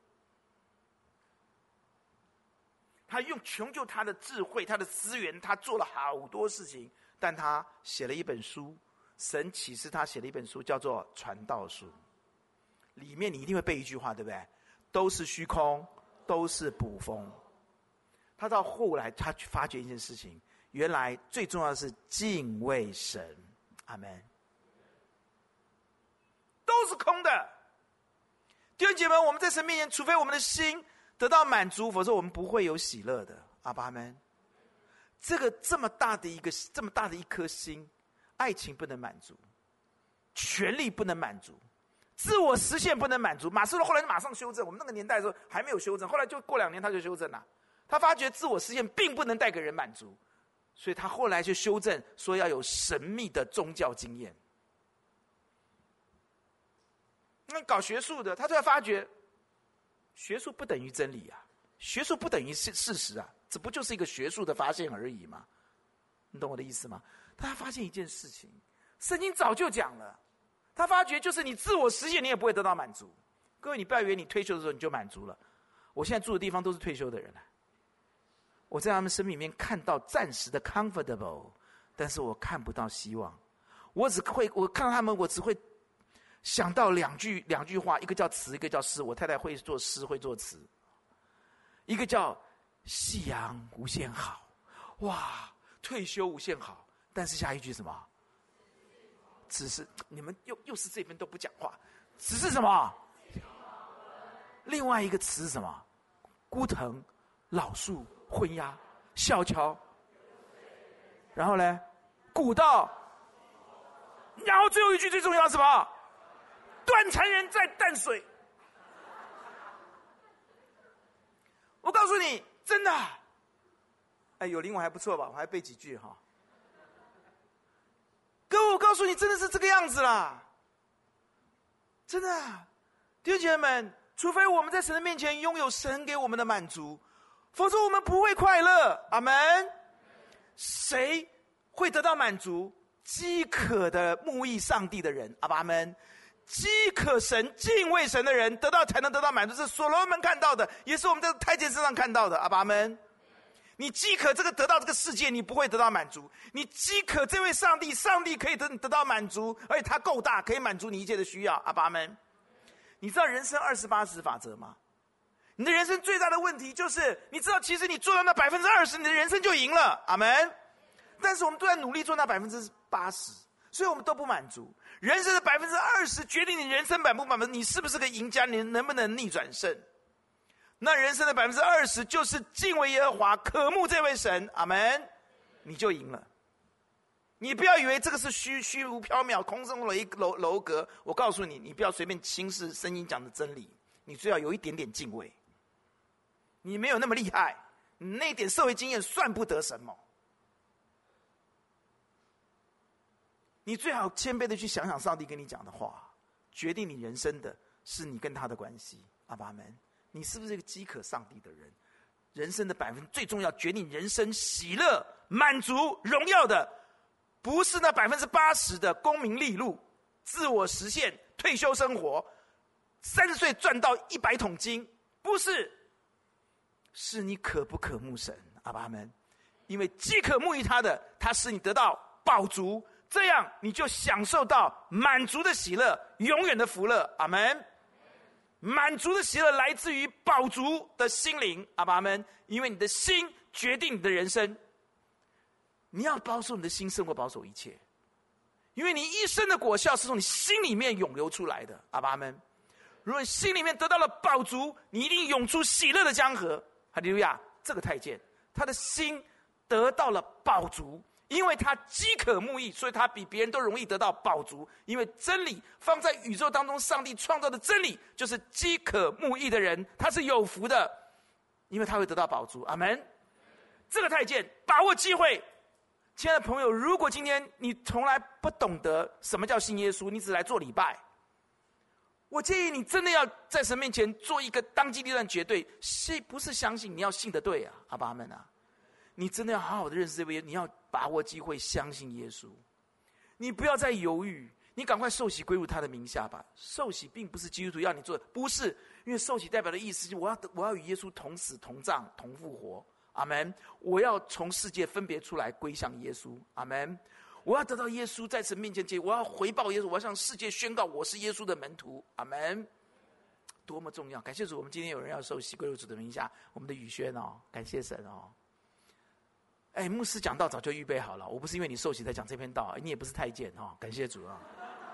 [SPEAKER 2] 他穷究他的智慧，他的资源，他做了好多事情，但他写了一本书，神启示他写了一本书，叫做《传道书》。里面你一定会背一句话，对不对？都是虚空，都是捕风。他到后来，他发觉一件事情，原来最重要的是敬畏神。阿们。都是空的。弟兄姐妹，我们在神面前，除非我们的心得到满足，否则我们不会有喜乐的。阿们。这么大的一颗心，爱情不能满足，权力不能满足，自我实现不能满足。马斯洛后来马上修正，我们那个年代的时候还没有修正，后来就过2年他就修正了。他发觉自我实现并不能带给人满足，所以他后来就修正说要有神秘的宗教经验。那搞学术的，他突然发觉学术不等于真理啊，学术不等于事实啊，这不就是一个学术的发现而已吗？你懂我的意思吗？他发现一件事情，圣经早就讲了，他发觉就是你自我实现，你也不会得到满足。各位，你不要以为你退休的时候你就满足了。我现在住的地方都是退休的人，我在他们生命里面看到暂时的 comfortable， 但是我看不到希望。我看到他们，我只会想到两句话，一个叫词，一个叫诗。我太太会做诗，会做词。一个叫夕阳无限好，哇，退休无限好。但是下一句什么？只是你们又是这边都不讲话，只是什么？另外一个词是什么？孤藤、老树、昏鸦、小桥，然后呢，古道，然后最后一句最重要是什么？断肠人在淡水。我告诉你，真的，有灵魂还不错吧？我还背几句哈。各位，我告诉你，真的是这个样子啦，真的，弟兄姐妹们，除非我们在神的面前拥有神给我们的满足，否则我们不会快乐。阿们。谁会得到满足？饥渴的慕义上帝的人。阿们。饥渴神、敬畏神的人才能得到满足，是所罗门看到的，也是我们在太监身上看到的。阿们。你饥渴得到这个世界，你不会得到满足。你饥渴这位上帝，上帝可以得到满足，而且他够大，可以满足你一切的需要。阿们。你知道人生20-80法则吗？你的人生最大的问题就是，你知道其实你做到那20%，你的人生就赢了。阿们。但是我们都在努力做那80%，所以我们都不满足。人生的20%决定你人生满不满足，你是不是个赢家，你能不能逆转胜？那人生的20%就是敬畏耶和华，渴慕这位神。阿们。你就赢了。你不要以为这个是虚无缥缈、空中楼阁。我告诉你，你不要随便轻视圣经讲的真理，你最好有一点点敬畏。你没有那么厉害，你那点社会经验算不得什么。你最好谦卑的去想想上帝跟你讲的话，决定你人生的是你跟他的关系。阿们。你是不是一个饥渴上帝的人？人生的最重要决定人生喜乐、满足、荣耀的，不是那80%的功名利禄、自我实现、退休生活、30岁赚到100桶金，不是。 是你渴不渴慕神？阿爸们，因为饥渴慕于他的，他使你得到饱足，这样你就享受到满足的喜乐，永远的福乐。阿们。满足的喜乐来自于饱足的心灵。阿爸们，因为你的心决定你的人生。你要保守你的心胜过保守一切，因为你一生的果效是从你心里面涌流出来的。阿爸们，如果你心里面得到了饱足，你一定涌出喜乐的江河。哈利路亚！这个太监，他的心得到了饱足，因为他饥渴慕义，所以他比别人都容易得到饱足。因为真理放在宇宙当中，上帝创造的真理就是饥渴慕义的人，他是有福的，因为他会得到饱足。阿们。这个太监把握机会。亲爱的朋友，如果今天你从来不懂得什么叫信耶稣，你只来做礼拜，我建议你真的要在神面前做一个当机立断决对，不是相信，你要信得对啊，阿爸们啊，你真的要好好的认识这位，你要把握机会相信耶稣，你不要再犹豫，你赶快受洗归入他的名下吧。受洗并不是基督徒要你做的，不是，因为受洗代表的意思是我要与耶稣同死同葬同复活。阿们！我要从世界分别出来归向耶稣。阿们！我要得到耶稣在神面前我要回报耶稣，我要向世界宣告我是耶稣的门徒。阿们！多么重要！感谢主，我们今天有人要受洗归入主的名下，我们的宇轩哦，感谢神哦。牧师讲道早就预备好了，我不是因为你受洗才讲这篇道，你也不是太监哦，感谢主啊。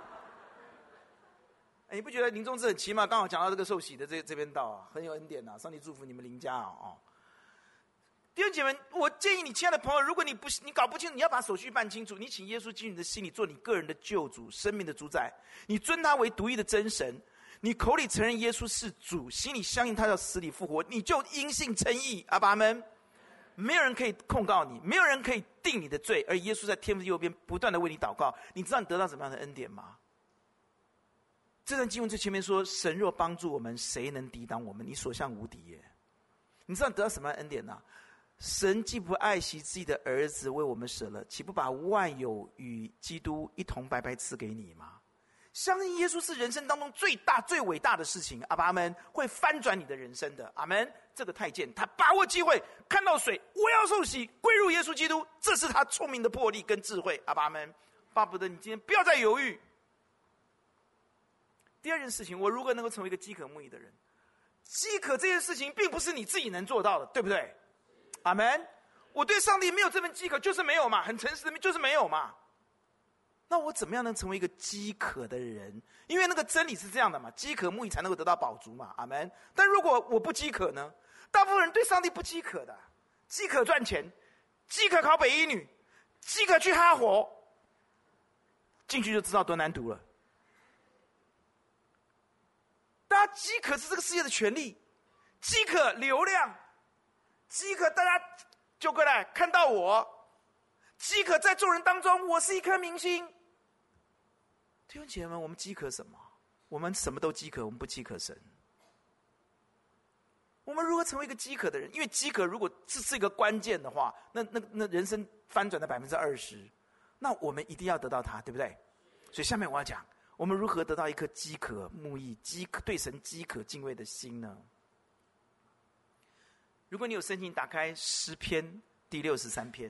[SPEAKER 2] 你不觉得林宗志很奇吗？刚好讲到这个受洗的这篇道啊，很有恩典啊，上帝祝福你们林家哦。弟兄姐妹，我建议你，亲爱的朋友，如果你搞不清楚，你要把手续办清楚。你请耶稣进入你的心里，做你个人的救主，生命的主宰。你尊他为独一的真神，你口里承认耶稣是主，心里相信他要死里复活，你就因信称义。阿爸们，没有人可以控告你，没有人可以定你的罪，而耶稣在天父右边不断的为你祷告。你知道你得到什么样的恩典吗？这段经文最前面说，神若帮助我们，谁能抵挡我们？你所向无敌耶。你知道你得到什么样的恩典呢？神既不爱惜自己的儿子为我们舍了，岂不把万有与基督一同白白赐给你吗？相信耶稣是人生当中最大最伟大的事情。阿爸们，会翻转你的人生的。阿们。这个太监他把握机会，看到水，我要受洗归入耶稣基督，这是他聪明的魄力跟智慧。阿爸们，巴不得你今天不要再犹豫。第二件事情，我如何能够成为一个饥渴慕义的人？饥渴这件事情并不是你自己能做到的，对不对？阿们。我对上帝没有这份饥渴，就是没有嘛，很诚实的，就是没有嘛。那我怎么样能成为一个饥渴的人？因为那个真理是这样的嘛，饥渴慕义才能够得到饱足嘛。阿们。但如果我不饥渴呢？大部分人对上帝不饥渴的，饥渴赚钱，饥渴考北一女，饥渴去哈佛，进去就知道多难读了。大家饥渴是这个世界的权利，饥渴流量，饥渴大家就过来看到我，饥渴在众人当中我是一颗明星。弟兄姐妹们，我们饥渴什么？我们什么都饥渴，我们不饥渴神。我们如何成为一个饥渴的人？因为饥渴如果是一个关键的话，那人生翻转的20%，那我们一定要得到它，对不对？所以下面我要讲，我们如何得到一颗饥渴慕义、对神饥渴敬畏的心呢？如果你有圣经，打开诗篇第63篇。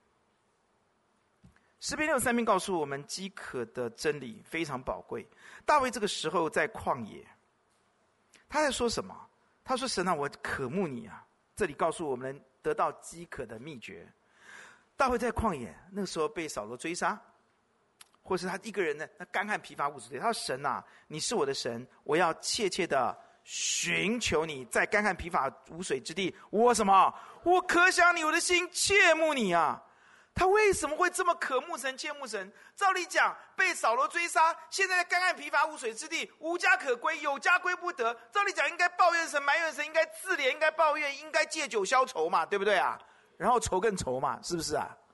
[SPEAKER 2] 诗篇63篇告诉我们，饥渴的真理非常宝贵。大卫这个时候在旷野，他在说什么？他说：“神啊，我渴慕你啊！”这里告诉我们得到饥渴的秘诀。大卫在旷野，那个时候被扫罗追杀，或是他一个人呢，他干旱疲乏无水。他说：“神啊，你是我的神，我要切切的寻求你，在干旱疲乏无水之地，我什么？我渴想你，我的心切慕你啊！”他为什么会这么渴慕神、切慕神？照理讲，被扫罗追杀，现在在干旱疲乏无水之地，无家可归，有家归不得。照理讲，应该抱怨神、埋怨神，应该自怜，应该抱怨，应该借酒消愁嘛，对不对啊？然后愁更愁嘛，是不是啊？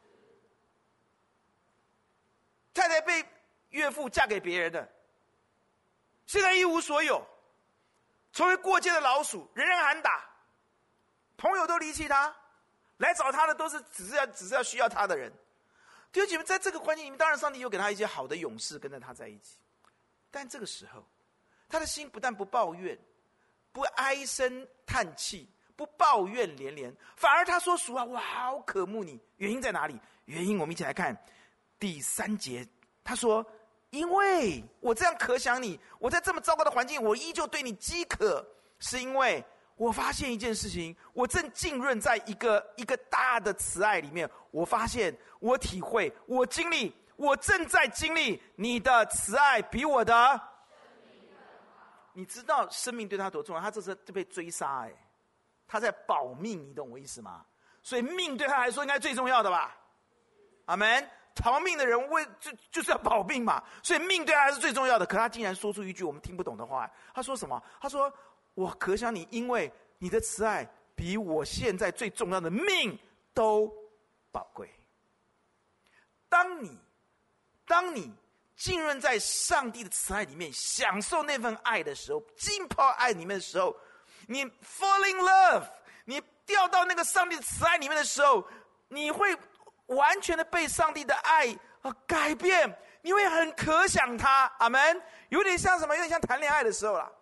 [SPEAKER 2] 太太被岳父嫁给别人的，现在一无所有，成为过街的老鼠，人人喊打，朋友都离弃他。来找他的都是只是要需要他的人。弟兄姐妹，在这个环境里面，当然上帝有给他一些好的勇士跟着他在一起，但这个时候他的心不但不抱怨，不唉声叹气， 不抱怨连连，反而他说主啊，我好渴慕你。原因在哪里？原因我们一起来看第3节，他说因为我这样渴想你，我在这么糟糕的环境我依旧对你饥渴，是因为我发现一件事情，我正浸润在一个大的慈爱里面，我发现我体会我经历，我正在经历你的慈爱比我的，你知道生命对他多重要？他这次就被追杀，他在保命，你懂我意思吗？所以命对他来说应该最重要的吧？阿们。逃命的人就是要保命嘛，所以命对他是最重要的。可他竟然说出一句我们听不懂的话，他说什么？他说我渴想你，因为你的慈爱比我现在最重要的命都宝贵。当你浸润在上帝的慈爱里面，享受那份爱的时候，浸泡爱里面的时候，你 fall in love， 你掉到那个上帝的慈爱里面的时候，你会完全的被上帝的爱改变，你会很渴想他。阿们。有点像什么？有点像谈恋爱的时候啦。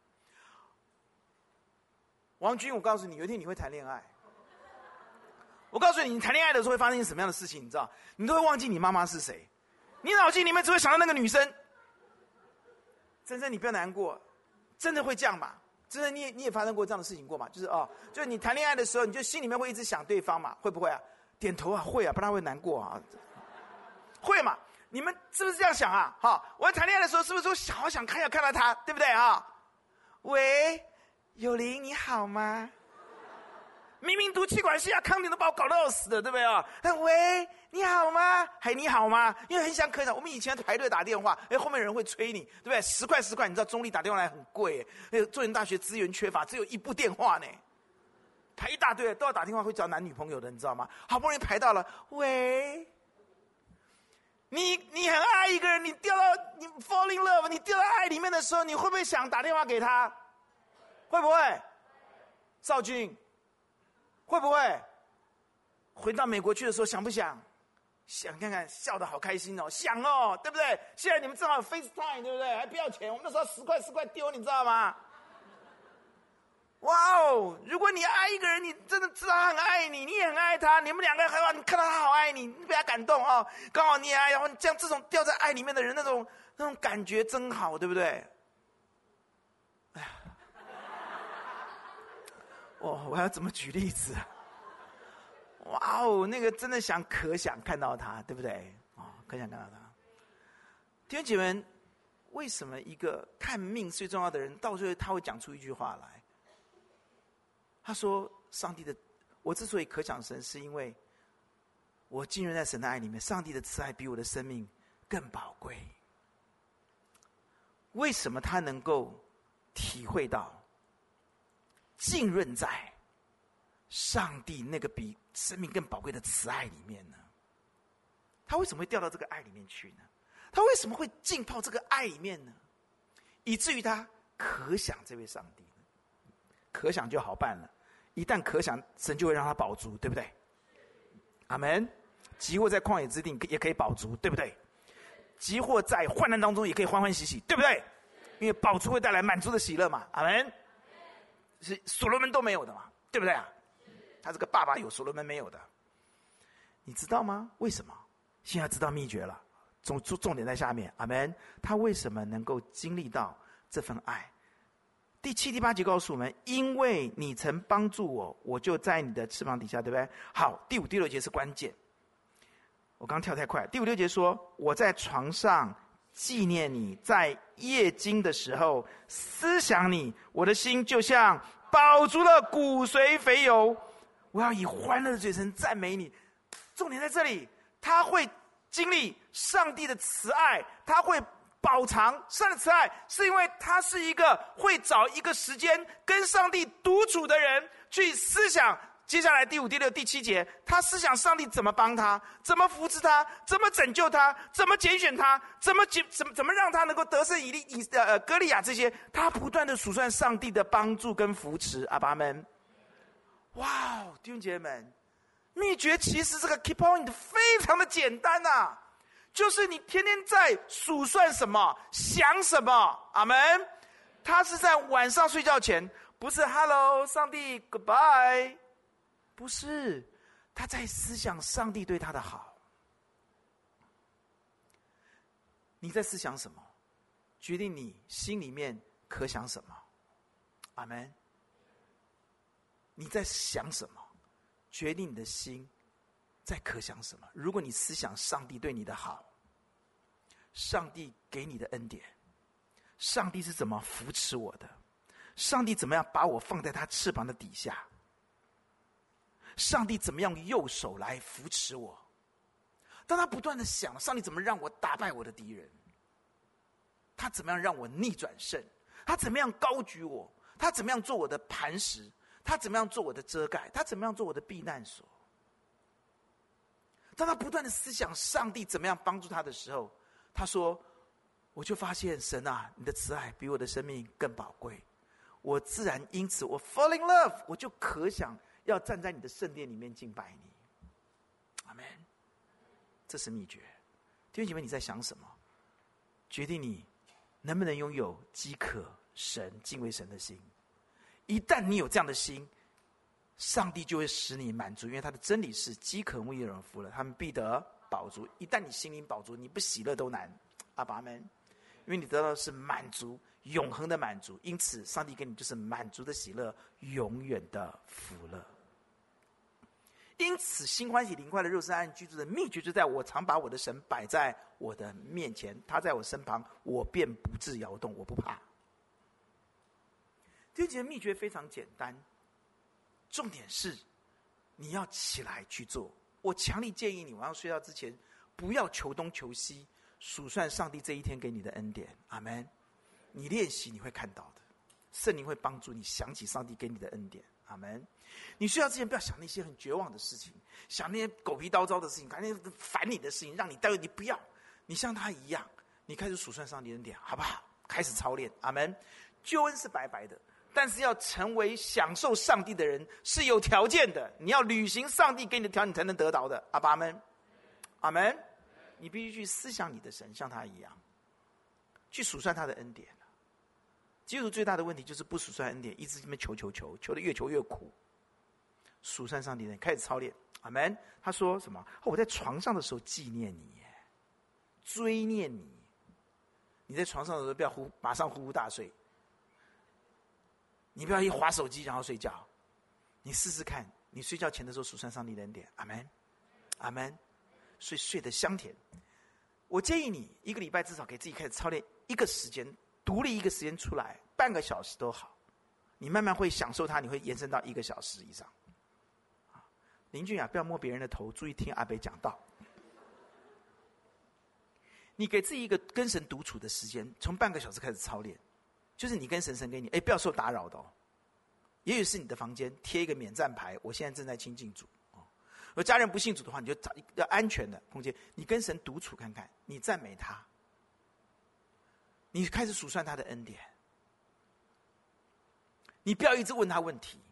[SPEAKER 2] 王军，我告诉你，有一天你会谈恋爱。我告诉你，你谈恋爱的时候会发生什么样的事情？你知道？你都会忘记你妈妈是谁，你脑筋里面只会想到那个女生。真真，你不要难过，真的会这样嘛？真的，你也发生过这样的事情过嘛？就是你谈恋爱的时候，你就心里面会一直想对方嘛？会不会啊？点头啊，会啊，不然会难过啊。会嘛？你们是不是这样想啊？我在谈恋爱的时候，是不是说好想看到他，对不对啊？喂，友玲你好吗？明明读气管系啊，康定都把我搞得要死的，对不对啊？喂，你好吗？还你好吗？因为很想渴想。我们以前排队打电话，后面人会催你，对不对？10块，你知道中立打电话来很贵，中原大学资源缺乏，只有1部电话呢。排一大堆都要打电话会找男女朋友的，你知道吗？好不容易排到了，喂，你很爱一个人，你 fall in love， 你掉到爱里面的时候，你会不会想打电话给他？会不会？少君，会不会？回到美国去的时候想不想？想看看，笑得好开心哦，想哦，对不对？现在你们正好有 FaceTime， 对不对？还不要钱，我们那时候10块丢，你知道吗？哇哦！如果你爱一个人，你真的知道他很爱你，你也很爱他，你们2个人你看到他好爱你，你被他感动哦，刚好你也爱，然后这种掉在爱里面的人，那种感觉真好，对不对？哎呀，我还要怎么举例子？哇哦，那个真的可想看到他，对不对？可想看到他。弟兄姐妹，为什么一个看命最重要的人，到最后他会讲出一句话来？他说：“上帝的，我之所以渴想神，是因为我浸润在神的爱里面。上帝的慈爱比我的生命更宝贵。为什么他能够体会到浸润在上帝那个比生命更宝贵的慈爱里面呢？他为什么会掉到这个爱里面去呢？他为什么会浸泡这个爱里面呢？以至于他渴想这位上帝呢？渴想就好办了。”一旦渴想，神就会让他饱足，对不对？阿们。即或在旷野之地也可以饱足，对不对？即或在患难当中也可以欢欢喜喜，对不对？因为饱足会带来满足的喜乐嘛。阿们。是所罗门都没有的嘛，对不对啊？他这个爸爸有，所罗门没有的。你知道吗？为什么？现在知道秘诀了。重点在下面。阿们。他为什么能够经历到这份爱？第7、第8节告诉我们，因为你曾帮助我，我就在你的翅膀底下，对不对？好，第5、第6节是关键。我刚跳太快。第5、6节说，我在床上纪念你，在夜经的时候思想你，我的心就像饱足了骨髓肥油，我要以欢乐的嘴唇赞美你。重点在这里，他会经历上帝的慈爱，他会饱尝上帝的慈爱，是因为他是一个会找一个时间跟上帝独处的人，去思想接下来第5、第6、第7节，他思想上帝怎么帮他，怎么扶持他，怎么拯救他，怎么拣选他，怎么让他能够得胜歌利亚这些，他不断的数算上帝的帮助跟扶持。阿爸们。哇，弟兄姐妹们，秘诀其实这个 key point 非常的简单啊，就是你天天在数算什么，想什么。阿们。他是在晚上睡觉前不是 Hello 上帝 Goodbye， 不是，他在思想上帝对他的好。你在思想什么，决定你心里面可想什么。阿们。你在想什么，决定你的心在可想什么。如果你思想上帝对你的好，上帝给你的恩典，上帝是怎么扶持我的，上帝怎么样把我放在他翅膀的底下，上帝怎么样用右手来扶持我。当他不断的想上帝怎么让我打败我的敌人，他怎么样让我逆转胜，他怎么样高举我，他怎么样做我的磐石，他怎么样做我的遮盖，他怎么样做我的避难所。当他不断的思想上帝怎么样帮助他的时候，他说，我就发现神啊，你的慈爱比我的生命更宝贵，我自然因此我 fall in love， 我就可想要站在你的圣殿里面敬拜你。阿们。这是秘诀。弟兄姐妹，你在想什么，决定你能不能拥有饥渴神敬畏神的心。一旦你有这样的心，上帝就会使你满足，因为他的真理是饥渴慕义的人福了，他们必得饱足。一旦你心灵饱足，你不喜乐都难。阿爸们。因为你得到的是满足，永恒的满足，因此上帝给你就是满足的喜乐，永远的福乐。因此心欢喜灵快的肉身安居住的秘诀就在我常把我的神摆在我的面前，他在我身旁，我便不致摇动，我不怕。第二节秘诀非常简单，重点是你要起来去做。我强力建议你晚上睡觉之前不要求东求西，数算上帝这一天给你的恩典。阿们。你练习你会看到的，圣灵会帮助你想起上帝给你的恩典。阿们。你睡觉之前不要想那些很绝望的事情，想那些狗皮叨糟的事情，那些烦你的事情，让你待会你不要，你像他一样，你开始数算上帝的恩典，好不好？开始操练。阿们。救恩是白白的，但是要成为享受上帝的人是有条件的，你要履行上帝给你的条件才能得到的。阿爸们。阿们。你必须去思想你的神，像他一样去数算他的恩典。基督徒最大的问题就是不数算恩典，一直这么求得越求越苦。数算上帝的恩典，开始操练。阿们。他说什么？我在床上的时候纪念你，追念你。你在床上的时候不要马上呼呼大睡，你不要一滑手机然后睡觉，你试试看，你睡觉前的时候数算上帝的恩典。阿们。阿们。睡得香甜。我建议你一个礼拜至少给自己开始操练一个时间，独立一个时间出来，半个小时都好，你慢慢会享受它，你会延伸到1个小时以上。林俊雅，不要摸别人的头，注意听阿北讲道。你给自己一个跟神独处的时间，从半个小时开始操练，就是你跟神给你，不要受打扰的哦。也许是你的房间贴一个免战牌，我现在正在亲近主。而家人不信主的话，你就找一个安全的空间，你跟神独处看看，你赞美他，你开始数算他的恩典。你不要一直问他问题，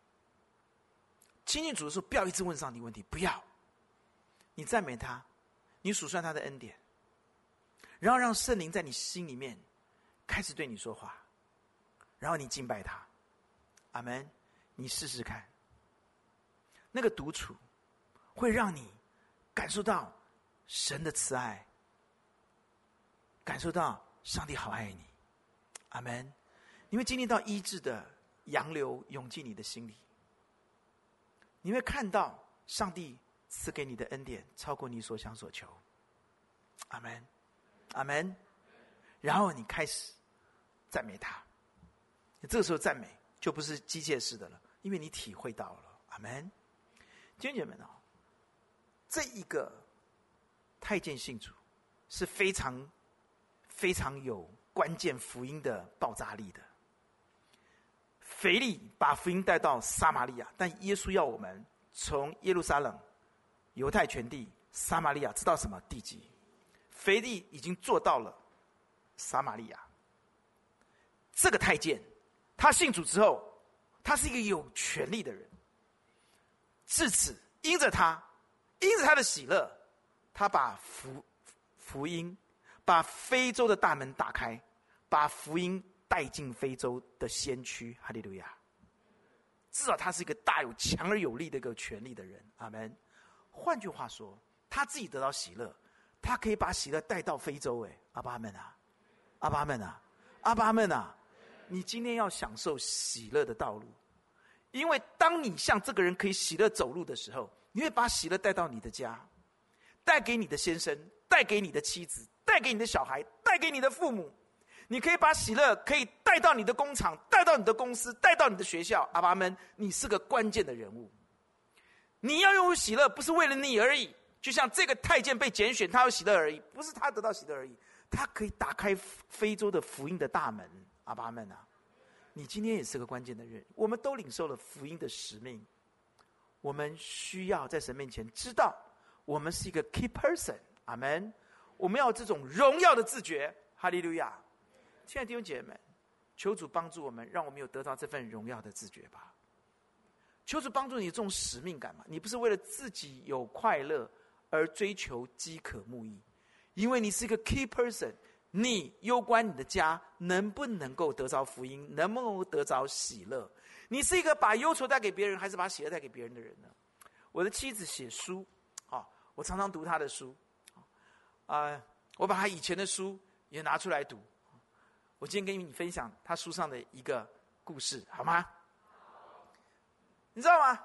[SPEAKER 2] 亲近主的时候不要一直问上帝问题，不要。你赞美他，你数算他的恩典，然后让圣灵在你心里面开始对你说话，然后你敬拜他。阿们。你试试看，那个独处会让你感受到神的慈爱，感受到上帝好爱你。阿们。你会经历到医治的洋流涌进你的心里，你会看到上帝赐给你的恩典超过你所想所求。阿们。阿们。然后你开始赞美他，这个时候赞美就不是机械式的了，因为你体会到了。阿们。弟兄姐妹们，这一个太监信主是非常非常有关键福音的爆炸力的。腓利把福音带到撒玛利亚，但耶稣要我们从耶路撒冷、犹太全地、撒玛利亚知道什么地极。腓利已经做到了撒玛利亚。这个太监他信主之后，他是一个有权力的人，至此因着他的喜乐，他把福音，把非洲的大门打开，把福音带进非洲的先驱，哈利路亚！至少他是一个大有强而有力的一个权力的人，阿们。换句话说，他自己得到喜乐，他可以把喜乐带到非洲，阿爸们啊，阿爸们啊，阿爸们啊！你今天要享受喜乐的道路，因为当你像这个人可以喜乐走路的时候，你会把喜乐带到你的家，带给你的先生，带给你的妻子，带给你的小孩，带给你的父母。你可以把喜乐可以带到你的工厂，带到你的公司，带到你的学校，阿爸们，你是个关键的人物。你要拥有喜乐，不是为了你而已，就像这个太监被拣选，他有喜乐而已，不是他得到喜乐而已，他可以打开非洲的福音的大门，阿爸们啊！你今天也是个关键的人，我们都领受了福音的使命，我们需要在神面前知道，我们是一个 key person， 阿们。我们要有这种荣耀的自觉，哈利路亚！亲爱的弟兄姐妹们，求主帮助我们，让我们有得到这份荣耀的自觉吧。求主帮助你这种使命感嘛，你不是为了自己有快乐而追求饥渴慕义，因为你是一个 key person， 你攸关你的家能不能够得着福音，能不能够得着喜乐。你是一个把忧愁带给别人，还是把喜乐带给别人的人呢？我的妻子写书，我常常读她的书，我把她以前的书也拿出来读。我今天跟你分享她书上的一个故事，好吗？你知道吗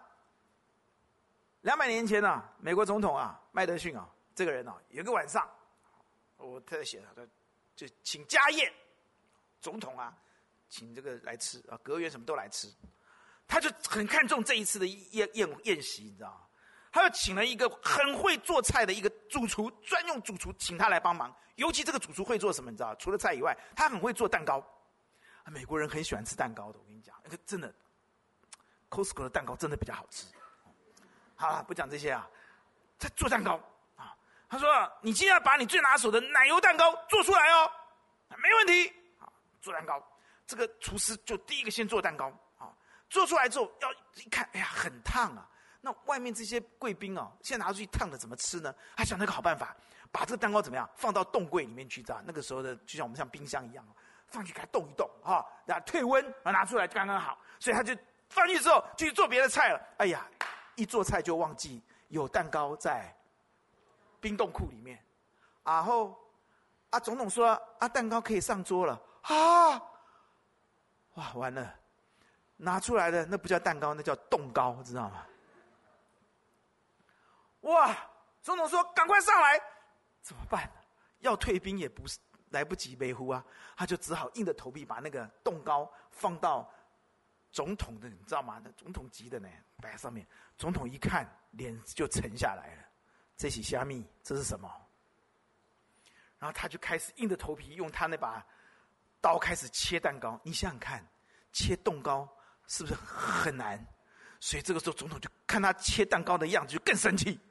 [SPEAKER 2] ？200年前美国总统麦德逊这个人有一个晚上，我特别写的，就请家宴，总统请这个来吃阁员什么都来吃，他就很看重这一次的宴席，你知道吗？他就请了一个很会做菜的一个主厨，专用主厨，请他来帮忙。尤其这个主厨会做什么，你知道？除了菜以外，他很会做蛋糕。美国人很喜欢吃蛋糕的，我跟你讲，那个真的 ，Costco 的蛋糕真的比较好吃。好了，不讲这些他做蛋糕他说：“你今天要把你最拿手的奶油蛋糕做出来哦，没问题。”做蛋糕，这个厨师就第一个先做蛋糕做出来之后要一看，哎呀，很烫那外面这些贵宾现在拿出去烫的怎么吃呢？他想那个好办法，把这个蛋糕怎么样放到冻柜里面去，知道那个时候的就像我们像冰箱一样放去给它冻一冻然后退温，然后拿出来刚刚好。所以他就放进去之后就去做别的菜了。哎呀，一做菜就忘记有蛋糕在冰冻库里面。然后总统说蛋糕可以上桌了哇，完了，拿出来的那不叫蛋糕，那叫冻糕，知道吗？哇！总统说：“赶快上来！”怎么办？要退兵也不是来不及维护他就只好硬着头皮把那个冻糕放到总统的，你知道吗？那总统级的呢，摆在上面。总统一看，脸就沉下来了。这是虾米？这是什么？然后他就开始硬着头皮用他那把刀开始切蛋糕。你想想看，切冻糕是不是很难？所以这个时候总统就看他切蛋糕的样子，就更生气。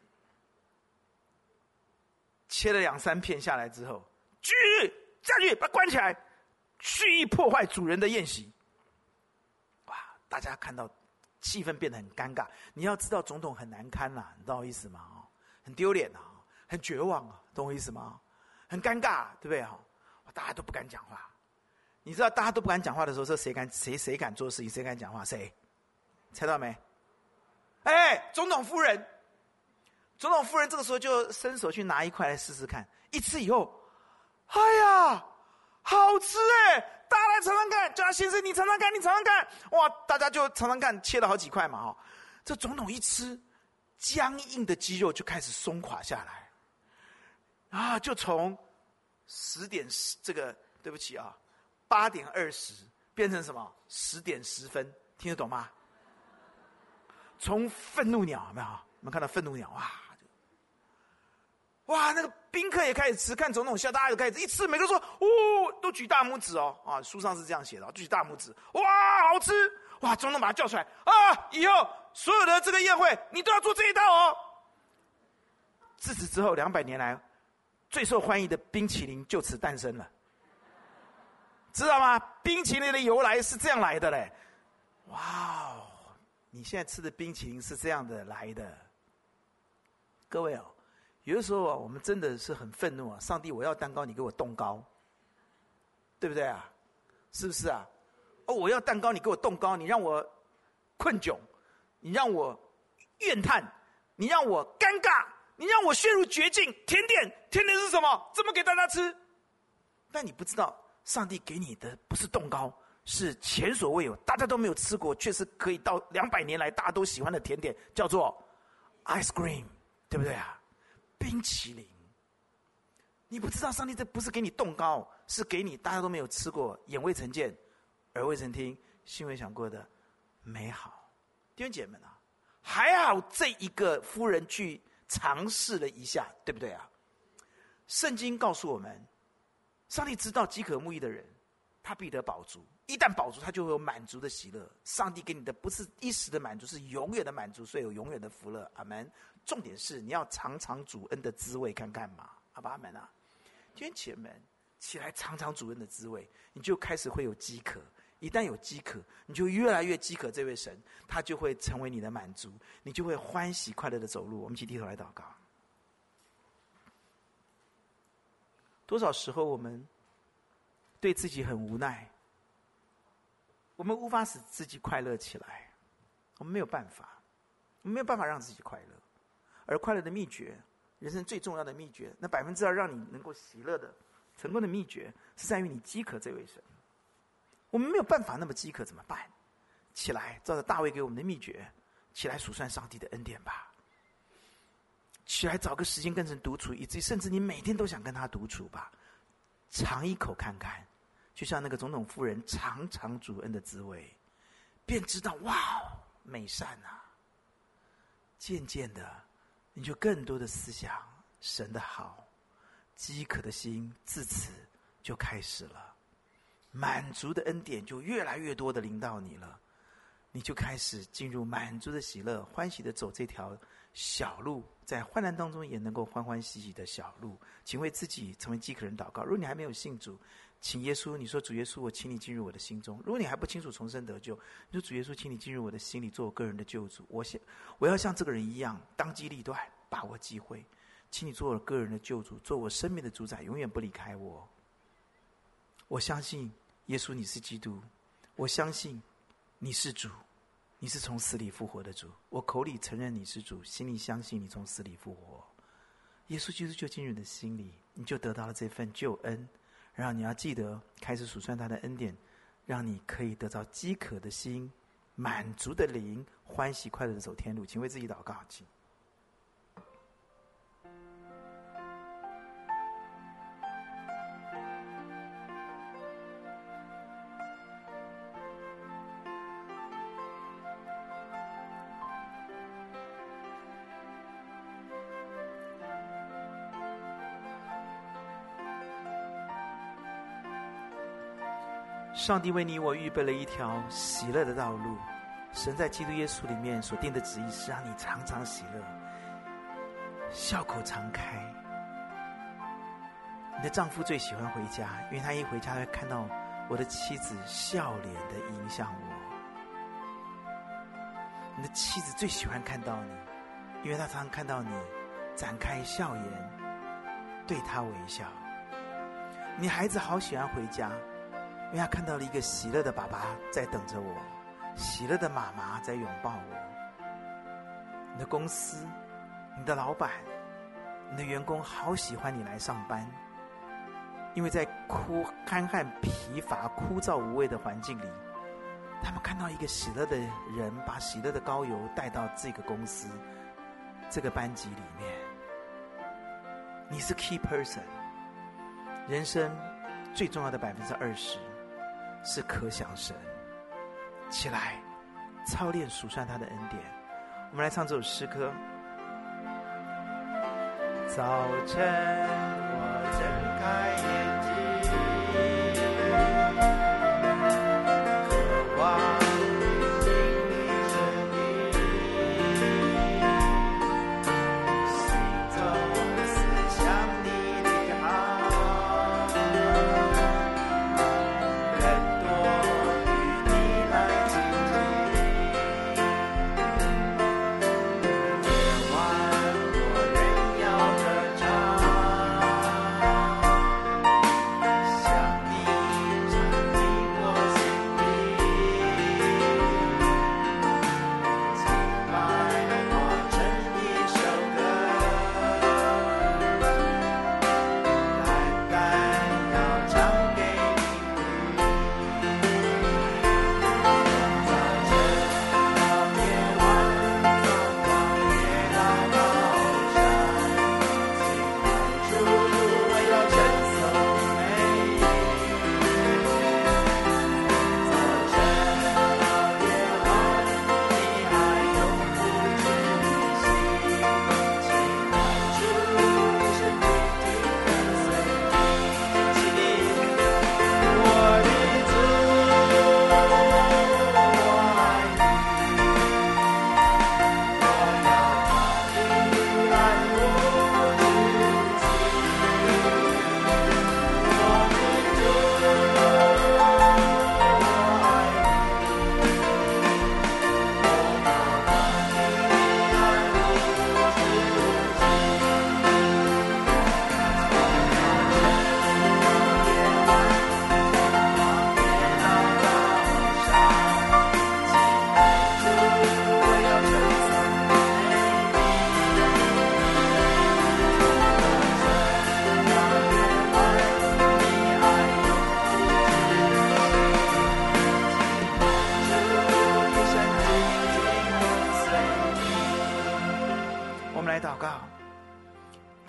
[SPEAKER 2] 切了2-3片下来之后，下去把它关起来，蓄意破坏主人的宴席。哇！大家看到气氛变得很尴尬。你要知道，总统很难堪你知道我意思吗？很丢脸很绝望懂我意思吗？很尴尬，对不对大家都不敢讲话。你知道大家都不敢讲话的时候，谁敢做事情？谁敢讲话？谁？猜到没？总统夫人。总统夫人这个时候就伸手去拿一块来试试看，一吃以后，哎呀，好吃大家来尝尝看，叫他先生你尝尝看，你尝尝看，哇，大家就尝尝看，切了好几块嘛这总统一吃，僵硬的肌肉就开始松垮下来，就从10点这个对不起8点20变成什么10点10分，听得懂吗？从愤怒鸟有没有？我们看到愤怒鸟哇，那个宾客也开始吃，看总统笑，大家就开始一吃，每个人说都举大拇指书上是这样写的，举大拇指，哇，好吃！哇，总统把他叫出来以后所有的这个宴会你都要做这一道自此之后200年来最受欢迎的冰淇淋就此诞生了，知道吗？冰淇淋的由来是这样来的嘞！哇，你现在吃的冰淇淋是这样的来的，各位有的时候我们真的是很愤怒上帝，我要蛋糕，你给我冻糕，对不对是不是啊？我要蛋糕，你给我冻糕，你让我困窘，你让我怨叹，你让我尴尬，你让我陷入绝境。甜点是什么？怎么给大家吃？但你不知道，上帝给你的不是冻糕，是前所未有，大家都没有吃过，却是可以到200年来大家都喜欢的甜点，叫做 ice cream， 对不对啊？冰淇淋。你不知道，上帝这不是给你冻糕，是给你大家都没有吃过，眼未曾见，耳未曾听，心未想过的美好。弟兄姐妹啊，还好这一个夫人去尝试了一下，对不对啊？圣经告诉我们，上帝知道饥渴慕义的人，他必得饱足。一旦饱足，他就会有满足的喜乐。上帝给你的不是一时的满足，是永远的满足，所以有永远的福乐。阿们。重点是你要尝尝主恩的滋味，看看嘛。阿们啊！弟兄姐妹，起来尝尝主恩的滋味，你就开始会有饥渴。一旦有饥渴，你就越来越饥渴这位神，他就会成为你的满足，你就会欢喜快乐的走路。我们一起低头来祷告。多少时候我们对自己很无奈，我们无法使自己快乐起来，我们没有办法，我们没有办法让自己快乐。而快乐的秘诀，人生最重要的秘诀，那2%让你能够喜乐的成功的秘诀，是在于你饥渴这位神。我们没有办法那么饥渴，怎么办？起来，照着大卫给我们的秘诀，起来数算上帝的恩典吧。起来找个时间跟神独处，以至于甚至你每天都想跟他独处吧。尝一口看看，就像那个总统夫人尝尝主恩的滋味，便知道哇，美善啊！渐渐的，你就更多的思想神的好，饥渴的心自此就开始了，满足的恩典就越来越多的临到你了，你就开始进入满足的喜乐，欢喜的走这条小路，在患难当中也能够欢欢喜喜的小路。请为自己成为饥渴人祷告。如果你还没有信主，请耶稣，你说主耶稣，我请你进入我的心中。如果你还不清楚重生得救，你说主耶稣，请你进入我的心里，做我个人的救主。我要像这个人一样，当机立断，把握机会，请你做我个人的救主，做我生命的主宰，永远不离开我。我相信耶稣你是基督，我相信你是主，你是从死里复活的主。我口里承认你是主，心里相信你从死里复活。耶稣基督就进入你的心里，你就得到了这份救恩。然后你要记得开始数算他的恩典，让你可以得到饥渴的心，满足的灵，欢喜快乐的走天路。请为自己祷告。请上帝为你我预备了一条喜乐的道路。神在基督耶稣里面所定的旨意是让你常常喜乐，笑口常开。你的丈夫最喜欢回家，因为他一回家会看到我的妻子笑脸的迎向我。你的妻子最喜欢看到你，因为他常常看到你展开笑颜，对他微笑。你孩子好喜欢回家，因为他看到了一个喜乐的爸爸在等着我，喜乐的妈妈在拥抱我。你的公司，你的老板，你的员工好喜欢你来上班，因为在干旱疲乏枯燥无味的环境里，他们看到一个喜乐的人把喜乐的膏油带到这个公司这个班级里面。你是 key person。 人生最重要的20%是可想神。起来操练数算他的恩典。我们来唱这首诗歌。早晨我睁开眼睛，渴望听你声音，心中思想你的好，更多与你来亲近。夜晚我仍要歌唱，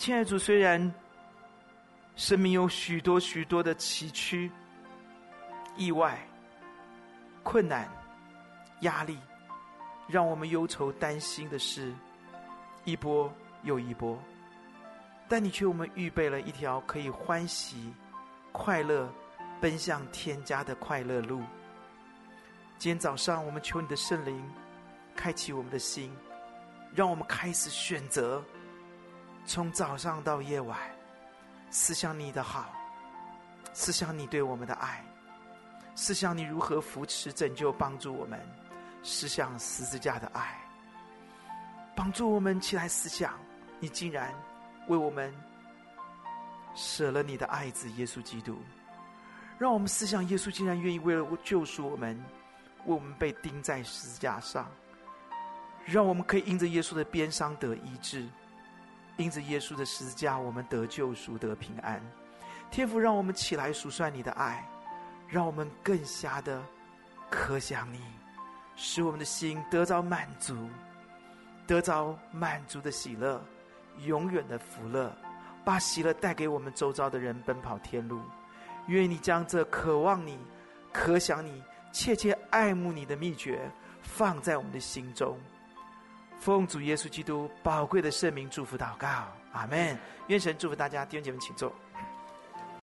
[SPEAKER 2] 亲爱的主，虽然生命有许多许多的崎岖、意外、困难、压力，让我们忧愁担心的事一波又一波，但你却为我们预备了一条可以欢喜、快乐、奔向天家的快乐路。今天早上，我们求你的圣灵开启我们的心，让我们开始选择，从早上到夜晚，思想你的好，思想你对我们的爱，思想你如何扶持、拯救、帮助我们，思想十字架的爱，帮助我们起来思想，你竟然为我们舍了你的爱子耶稣基督。让我们思想耶稣竟然愿意为了救赎我们，为我们被钉在十字架上，让我们可以因着耶稣的鞭伤得医治，因着耶稣的十字架我们得救赎得平安。天父，让我们起来数算你的爱，让我们更加的渴想你，使我们的心得着满足，得着满足的喜乐，永远的福乐，把喜乐带给我们周遭的人，奔跑天路。愿你将这渴望你、渴想你、切切爱慕你的秘诀放在我们的心中。奉主耶稣基督宝贵的圣名祝福祷告，阿们。愿神祝福大家，弟兄姐妹请坐。